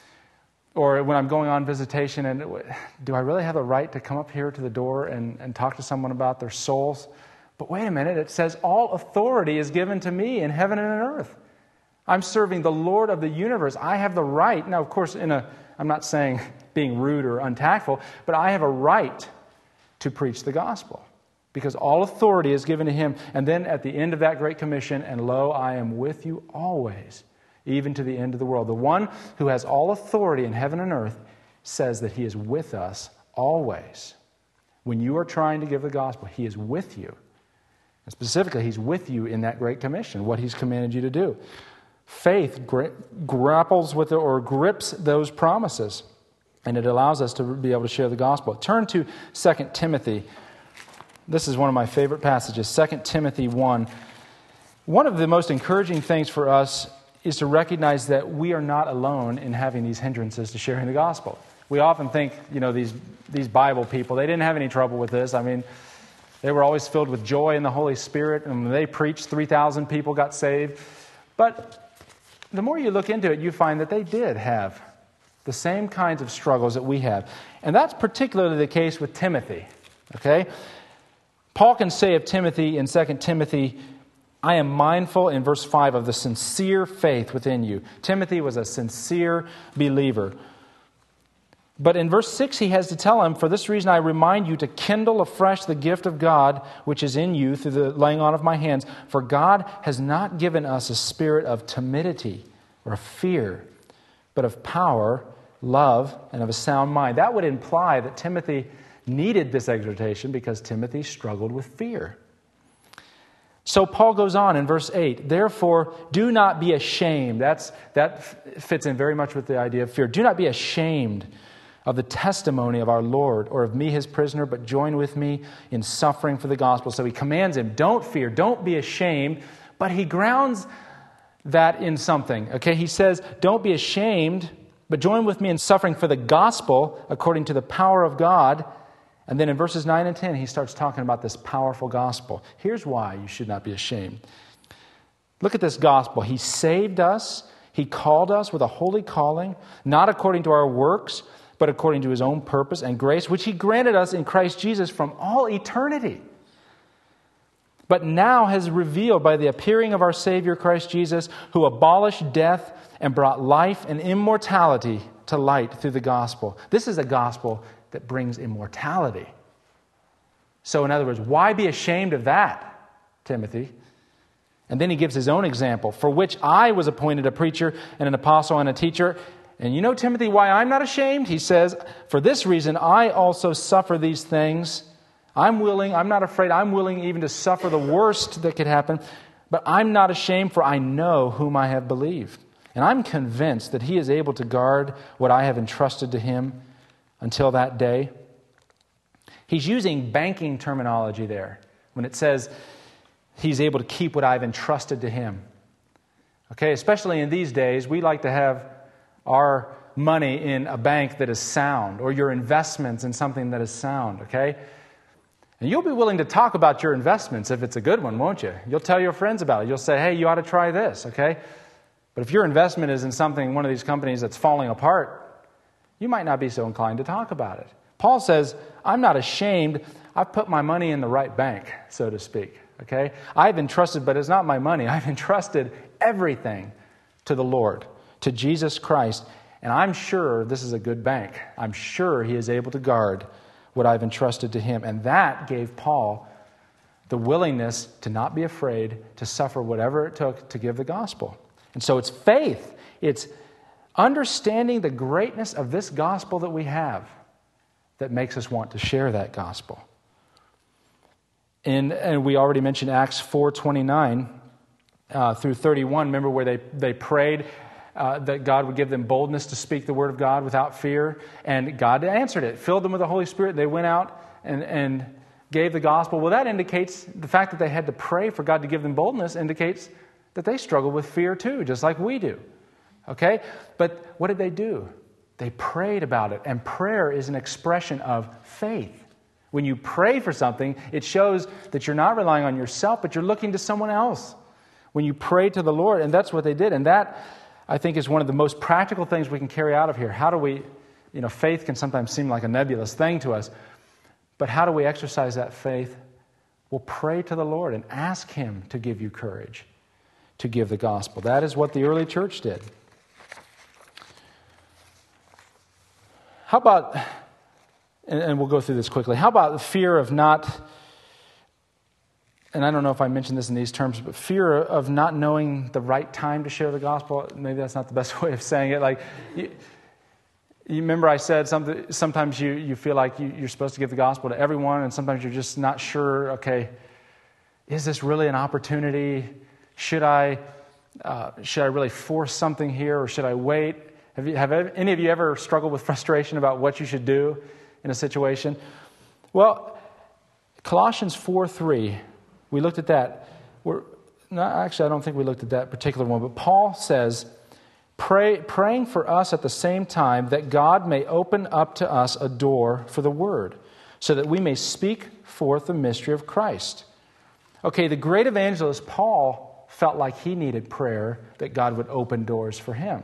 Speaker 1: or when I'm going on visitation and do I really have a right to come up here to the door and, and talk to someone about their souls? But wait a minute, it says all authority is given to me in heaven and in earth. I'm serving the Lord of the universe. I have the right. Now, of course, in a, I'm not saying being rude or untactful, but I have a right to preach the gospel because all authority is given to Him. And then at the end of that Great Commission, and lo, I am with you always, even to the end of the world. The one who has all authority in heaven and earth says that He is with us always. When you are trying to give the gospel, He is with you. And specifically, He's with you in that Great Commission, what He's commanded you to do. Faith gra- grapples with it or grips those promises, and it allows us to be able to share the gospel. Turn to Second Timothy. This is one of my favorite passages, Second Timothy one. One of the most encouraging things for us is to recognize that we are not alone in having these hindrances to sharing the gospel. We often think, you know, these these Bible people, they didn't have any trouble with this. I mean, they were always filled with joy in the Holy Spirit, and when they preached, three thousand people got saved. But the more you look into it, you find that they did have the same kinds of struggles that we have. And that's particularly the case with Timothy, okay? Paul can say of Timothy in Second Timothy, I am mindful, in verse five, of the sincere faith within you. Timothy was a sincere believer. But in verse six, he has to tell him, for this reason I remind you to kindle afresh the gift of God which is in you through the laying on of my hands. For God has not given us a spirit of timidity or of fear, but of power, love, and of a sound mind. That would imply that Timothy needed this exhortation because Timothy struggled with fear. So Paul goes on in verse eight, therefore do not be ashamed. That's, that fits in very much with the idea of fear. Do not be ashamed of the testimony of our Lord or of me his prisoner, but join with me in suffering for the gospel. So he commands him, don't fear, don't be ashamed, but he grounds that in something. Okay, he says, don't be ashamed, but join with me in suffering for the gospel according to the power of God. And then in verses nine and ten, he starts talking about this powerful gospel. Here's why you should not be ashamed. Look at this gospel. He saved us. He called us with a holy calling, not according to our works, but according to his own purpose and grace, which he granted us in Christ Jesus from all eternity. But now has revealed by the appearing of our Savior Christ Jesus, who abolished death and brought life and immortality to light through the gospel. This is a gospel that brings immortality. So in other words, why be ashamed of that, Timothy? And then he gives his own example, for which I was appointed a preacher and an apostle and a teacher. And you know, Timothy, why I'm not ashamed? He says, for this reason I also suffer these things. I'm willing, I'm not afraid, I'm willing even to suffer the worst that could happen. But I'm not ashamed, for I know whom I have believed. And I'm convinced that he is able to guard what I have entrusted to him until that day. He's using banking terminology there when it says he's able to keep what I've entrusted to him. Okay, especially in these days, we like to have our money in a bank that is sound, or your investments in something that is sound, okay? And you'll be willing to talk about your investments if it's a good one, won't you? You'll tell your friends about it. You'll say, hey, you ought to try this, okay? But if your investment is in something, one of these companies that's falling apart, you might not be so inclined to talk about it. Paul says, I'm not ashamed. I've put my money in the right bank, so to speak, okay? I've entrusted, but it's not my money. I've entrusted everything to the Lord, to Jesus Christ. And I'm sure this is a good bank. I'm sure he is able to guard what I've entrusted to him. And that gave Paul the willingness to not be afraid, to suffer whatever it took to give the gospel. And so it's faith. It's understanding the greatness of this gospel that we have, that makes us want to share that gospel. And, and we already mentioned Acts four twenty-nine uh, through thirty-one. Remember where they, they prayed uh, that God would give them boldness to speak the word of God without fear. And God answered it, filled them with the Holy Spirit. They went out and, and gave the gospel. Well, that indicates the fact that they had to pray for God to give them boldness indicates that they struggle with fear too, just like we do. Okay? But what did they do? They prayed about it. And prayer is an expression of faith. When you pray for something, it shows that you're not relying on yourself, but you're looking to someone else. When you pray to the Lord, and that's what they did. And that, I think, is one of the most practical things we can carry out of here. How do we, you know, faith can sometimes seem like a nebulous thing to us. But how do we exercise that faith? Well, pray to the Lord and ask Him to give you courage to give the gospel. That is what the early church did. How about, and we'll go through this quickly, how about the fear of not, and I don't know if I mentioned this in these terms, but fear of not knowing the right time to share the gospel? Maybe that's not the best way of saying it. Like, you, you remember I said something, sometimes you, you feel like you, you're supposed to give the gospel to everyone, and sometimes you're just not sure, okay, is this really an opportunity? Should I, uh, should I really force something here, or should I wait? Have, you, have any of you ever struggled with frustration about what you should do in a situation? Well, Colossians four three, we looked at that. We're, not, actually, I don't think we looked at that particular one, but Paul says, Pray, praying for us at the same time that God may open up to us a door for the word, so that we may speak forth the mystery of Christ. Okay, the great evangelist Paul felt like he needed prayer that God would open doors for him.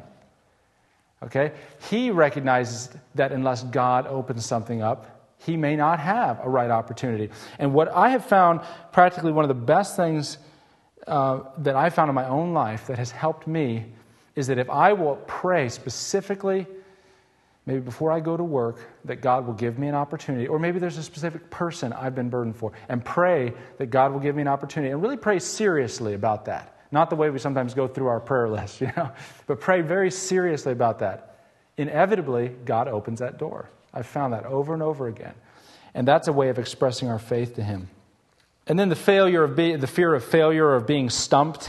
Speaker 1: Okay? He recognizes that unless God opens something up, he may not have a right opportunity. And what I have found, practically one of the best things uh, that I found in my own life that has helped me, is that if I will pray specifically, maybe before I go to work, that God will give me an opportunity, or maybe there's a specific person I've been burdened for, and pray that God will give me an opportunity, and really pray seriously about that. Not the way we sometimes go through our prayer list, you know, but pray very seriously about that. Inevitably, God opens that door. I've found that over and over again. And that's a way of expressing our faith to Him. And then the failure of be, the fear of failure or of being stumped.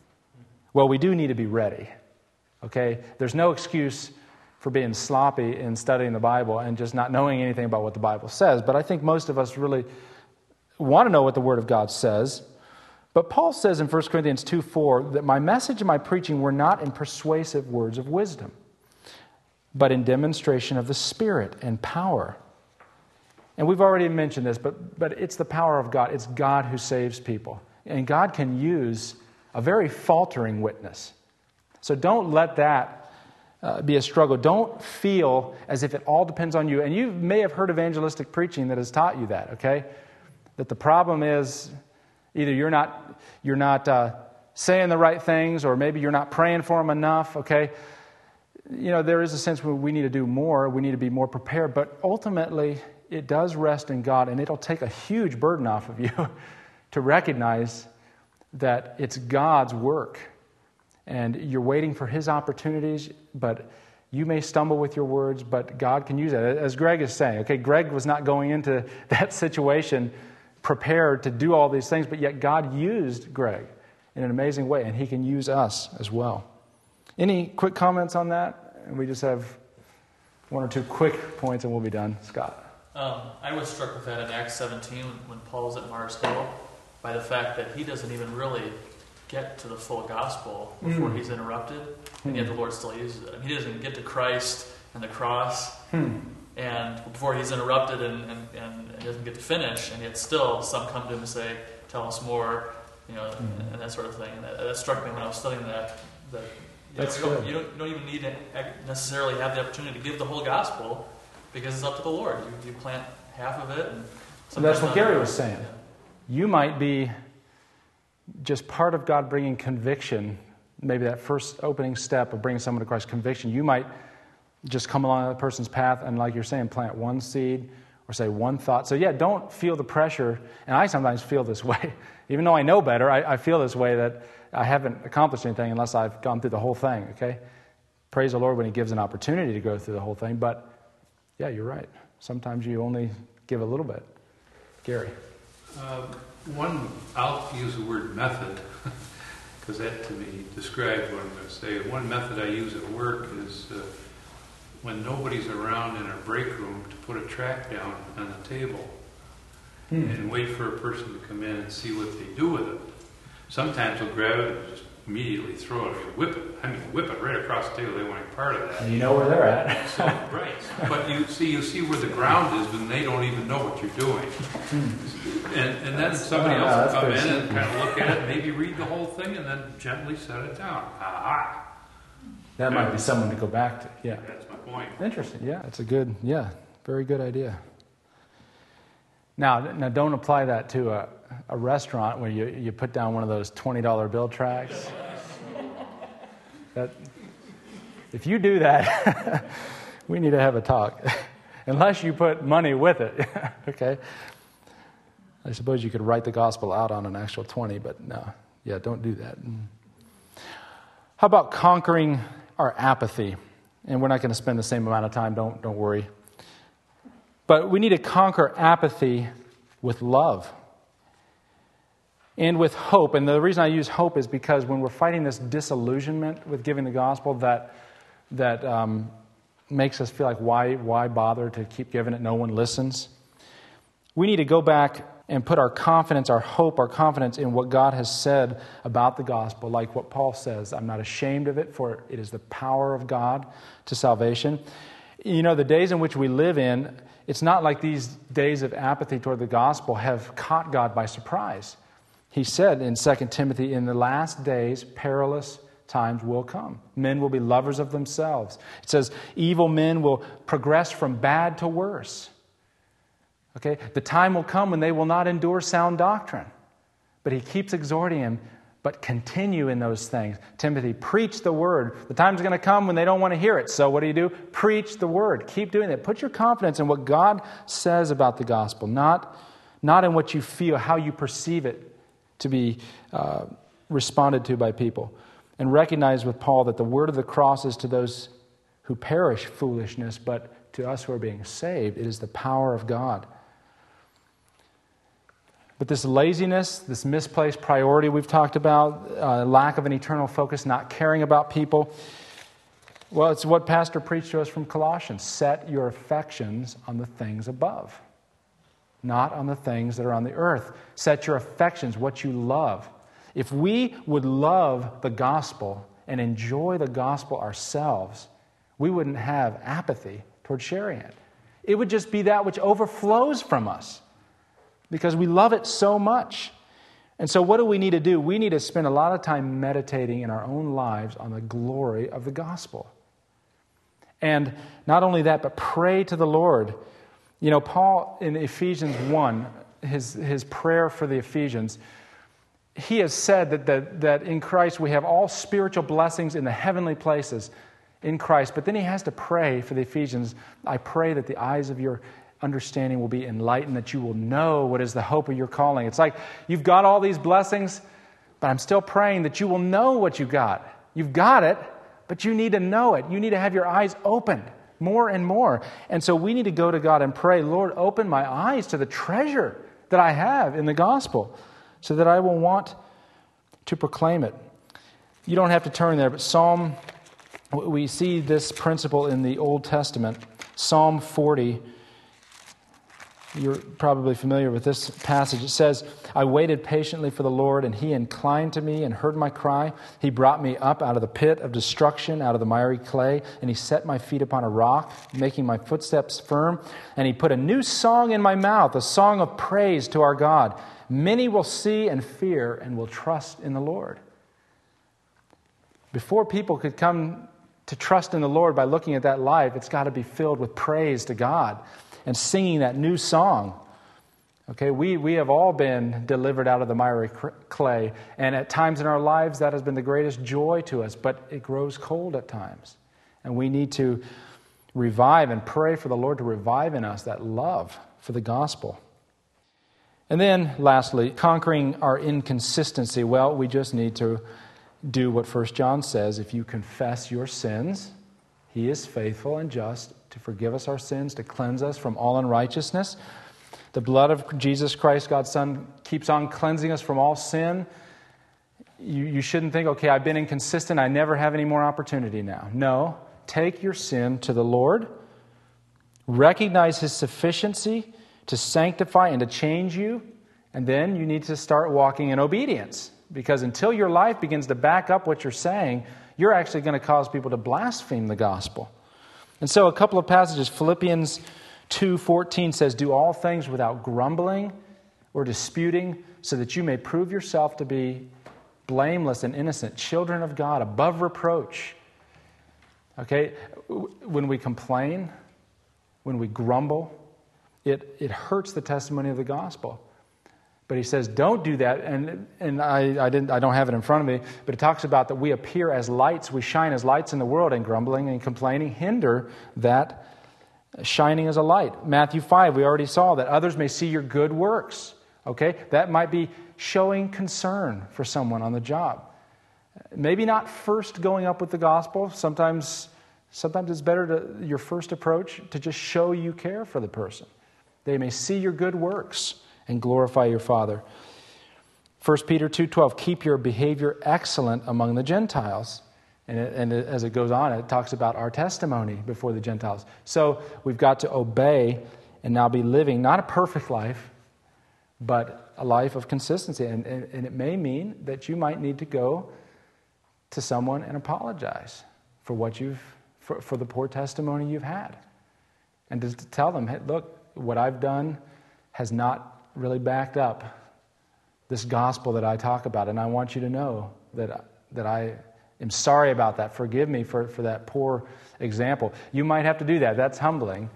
Speaker 1: Well, we do need to be ready. Okay? There's no excuse for being sloppy in studying the Bible and just not knowing anything about what the Bible says. But I think most of us really want to know what the Word of God says. But Paul says in First Corinthians two four that my message and my preaching were not in persuasive words of wisdom, but in demonstration of the Spirit and power. And we've already mentioned this, but, but it's the power of God. It's God who saves people. And God can use a very faltering witness. So don't let that uh, be a struggle. Don't feel as if it all depends on you. And you may have heard evangelistic preaching that has taught you that, okay? That the problem is either you're not, you're not uh, saying the right things, or maybe you're not praying for them enough, okay? You know, there is a sense where we need to do more. We need to be more prepared. But ultimately, it does rest in God, and it'll take a huge burden off of you to recognize that it's God's work. And you're waiting for His opportunities, but you may stumble with your words, but God can use that. As Greg is saying, okay, Greg was not going into that situation prepared to do all these things, but yet God used Greg in an amazing way, and He can use us as well. Any quick comments on that? And we just have one or two quick points and we'll be done. Scott?
Speaker 3: Um, I was struck with that in Acts seventeen when Paul's at Mars Hill, by the fact that he doesn't even really get to the full gospel before mm. he's interrupted, and yet the Lord still uses it. I mean, he doesn't get to Christ and the cross, mm. and before he's interrupted and, and, and he doesn't get to finish, and yet still some come to him and say, tell us more, you know, mm. and that sort of thing. And that, that struck me when I was studying that. that you,
Speaker 1: That's
Speaker 3: know, you,
Speaker 1: good.
Speaker 3: don't, you, don't, you don't even need to necessarily have the opportunity to give the whole gospel, because it's up to the Lord. You, you plant half of it. And
Speaker 1: so that's what Gary was saying. Yeah. You might be just part of God bringing conviction, maybe that first opening step of bringing someone to Christ, conviction. You might just come along that person's path and, like you're saying, plant one seed or say one thought. So yeah, don't feel the pressure. And I sometimes feel this way. Even though I know better, I, I feel this way that I haven't accomplished anything unless I've gone through the whole thing, okay? Praise the Lord when He gives an opportunity to go through the whole thing. But yeah, you're right. Sometimes you only give a little bit. Gary.
Speaker 9: Uh, one, I'll use the word method, because that to me describes what I'm going to say. One method I use at work is uh, when nobody's around in our break room to put a track down on the table hmm. and wait for a person to come in and see what they do with it. Sometimes they'll grab it and just immediately throw it or whip it. I mean, whip it right across the table. They want part of that.
Speaker 1: And you know where they're at.
Speaker 9: So, right. But you see, you see where the ground is, and they don't even know what you're doing. And, and then somebody
Speaker 1: oh,
Speaker 9: else
Speaker 1: no,
Speaker 9: will come in
Speaker 1: simple.
Speaker 9: and kind of look at it, maybe read the whole thing, and then gently set it down. Aha!
Speaker 1: That might be someone to go back to. Yeah.
Speaker 9: That's my point.
Speaker 1: Interesting. Yeah, it's a good, yeah, very good idea. Now, now don't apply that to a, a restaurant where you, you put down one of those twenty dollar bill tracks. That, if you do that, we need to have a talk. Unless you put money with it, okay? I suppose you could write the gospel out on an actual twenty, but no. Yeah, don't do that. How about conquering our apathy? And we're not going to spend the same amount of time, don't, don't worry. But we need to conquer apathy with love and with hope. And the reason I use hope is because when we're fighting this disillusionment with giving the gospel that that um, makes us feel like, why, why bother to keep giving it? No one listens. We need to go back and put our confidence, our hope, our confidence in what God has said about the gospel, like what Paul says, I'm not ashamed of it, for it is the power of God to salvation. You know, the days in which we live in, it's not like these days of apathy toward the gospel have caught God by surprise. He said in Second Timothy, in the last days, perilous times will come. Men will be lovers of themselves. It says evil men will progress from bad to worse. Okay, the time will come when they will not endure sound doctrine. But he keeps exhorting him, but continue in those things. Timothy, preach the word. The time's going to come when they don't want to hear it. So what do you do? Preach the word. Keep doing that. Put your confidence in what God says about the gospel, not, not in what you feel, how you perceive it to be uh, responded to by people. And recognize with Paul that the word of the cross is to those who perish foolishness, but to us who are being saved, it is the power of God. But this laziness, this misplaced priority we've talked about, uh, lack of an eternal focus, not caring about people, well, it's what Pastor preached to us from Colossians. Set your affections on the things above, not on the things that are on the earth. Set your affections, what you love. If we would love the gospel and enjoy the gospel ourselves, we wouldn't have apathy toward sharing it. It would just be that which overflows from us because we love it so much. And so what do we need to do? We need to spend a lot of time meditating in our own lives on the glory of the gospel. And not only that, but pray to the Lord. You know, Paul in Ephesians one, his, his prayer for the Ephesians, he has said that, that, that in Christ we have all spiritual blessings in the heavenly places in Christ. But then he has to pray for the Ephesians. I pray that the eyes of your understanding will be enlightened, that you will know what is the hope of your calling. It's like you've got all these blessings, but I'm still praying that you will know what you got. You've got it, but you need to know it. You need to have your eyes opened more and more. And so we need to go to God and pray, Lord, open my eyes to the treasure that I have in the gospel, so that I will want to proclaim it. You don't have to turn there, but Psalm, we see this principle in the Old Testament. Psalm forty, you're probably familiar with this passage. It says, I waited patiently for the Lord, and He inclined to me and heard my cry. He brought me up out of the pit of destruction, out of the miry clay, and He set my feet upon a rock, making my footsteps firm. And He put a new song in my mouth, a song of praise to our God. Many will see and fear and will trust in the Lord. Before people could come to trust in the Lord by looking at that life, it's got to be filled with praise to God and singing that new song. Okay, we, we have all been delivered out of the miry clay, and at times in our lives that has been the greatest joy to us, but it grows cold at times. And we need to revive and pray for the Lord to revive in us that love for the gospel. And then, lastly, conquering our inconsistency. Well, we just need to do what First John says. If you confess your sins, He is faithful and just to forgive us our sins, to cleanse us from all unrighteousness. The blood of Jesus Christ, God's Son, keeps on cleansing us from all sin. You, you shouldn't think, okay, I've been inconsistent, I never have any more opportunity now. No, take your sin to the Lord. Recognize His sufficiency to sanctify and to change you. And then you need to start walking in obedience. Because until your life begins to back up what you're saying, you're actually going to cause people to blaspheme the gospel. And so a couple of passages, Philippians two fourteen says, do all things without grumbling or disputing, so that you may prove yourself to be blameless and innocent, children of God, above reproach. Okay, when we complain, when we grumble, it, it hurts the testimony of the gospel. But he says, don't do that. And and I, I didn't I don't have it in front of me, but it talks about that we appear as lights, we shine as lights in the world, and grumbling and complaining hinder that shining as a light. Matthew five, we already saw that others may see your good works. Okay? That might be showing concern for someone on the job. Maybe not first going up with the gospel. Sometimes sometimes it's better to your first approach to just show you care for the person. They may see your good works and glorify your Father. First Peter two twelve, keep your behavior excellent among the Gentiles. And, it, and it, as it goes on, it talks about our testimony before the Gentiles. So we've got to obey and now be living, not a perfect life, but a life of consistency. And, and, and it may mean that you might need to go to someone and apologize for what you've, for, for the poor testimony you've had. And to, to tell them, hey, look, what I've done has not really backed up this gospel that I talk about. And I want you to know that, that I am sorry about that. Forgive me for, for that poor example. You might have to do that. That's humbling.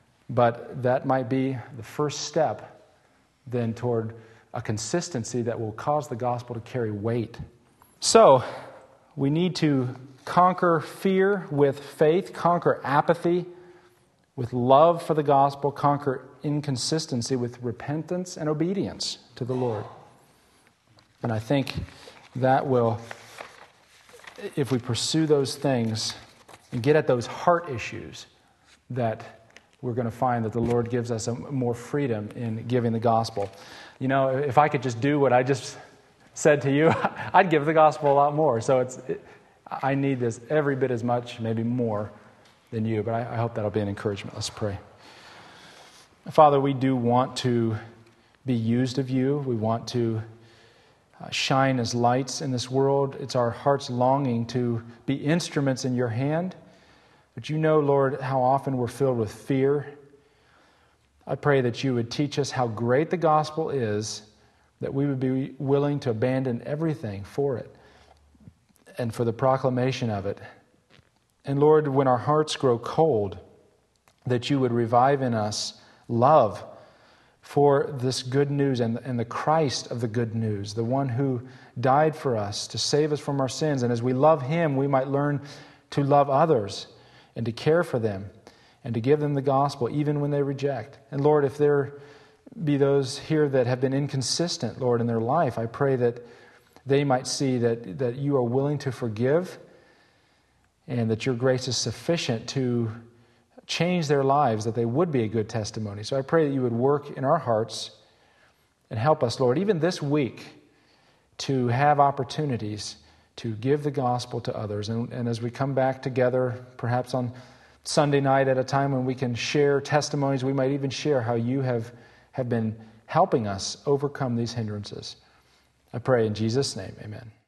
Speaker 1: But that might be the first step then toward a consistency that will cause the gospel to carry weight. So, we need to conquer fear with faith, conquer apathy with love for the gospel, conquer inconsistency with repentance and obedience to the Lord. And I think that will, if we pursue those things and get at those heart issues, that we're going to find that the Lord gives us a more freedom in giving the gospel. You know, if I could just do what I just said to you, I'd give the gospel a lot more. So it's, it, I need this every bit as much, maybe more, than you. But I, I hope that'll be an encouragement. Let's pray. Father, we do want to be used of you. We want to uh, shine as lights in this world. It's our heart's longing to be instruments in your hand. But you know, Lord, how often we're filled with fear. I pray that you would teach us how great the gospel is, that we would be willing to abandon everything for it and for the proclamation of it. And Lord, when our hearts grow cold, that you would revive in us love for this good news and, and the Christ of the good news, the one who died for us to save us from our sins. And as we love him, we might learn to love others and to care for them and to give them the gospel even when they reject. And Lord, if there be those here that have been inconsistent, Lord, in their life, I pray that they might see that, that you are willing to forgive and that your grace is sufficient to change their lives, that they would be a good testimony. So I pray that you would work in our hearts and help us, Lord, even this week, to have opportunities to give the gospel to others. And, and as we come back together, perhaps on Sunday night at a time when we can share testimonies, we might even share how you have, have been helping us overcome these hindrances. I pray in Jesus' name, amen.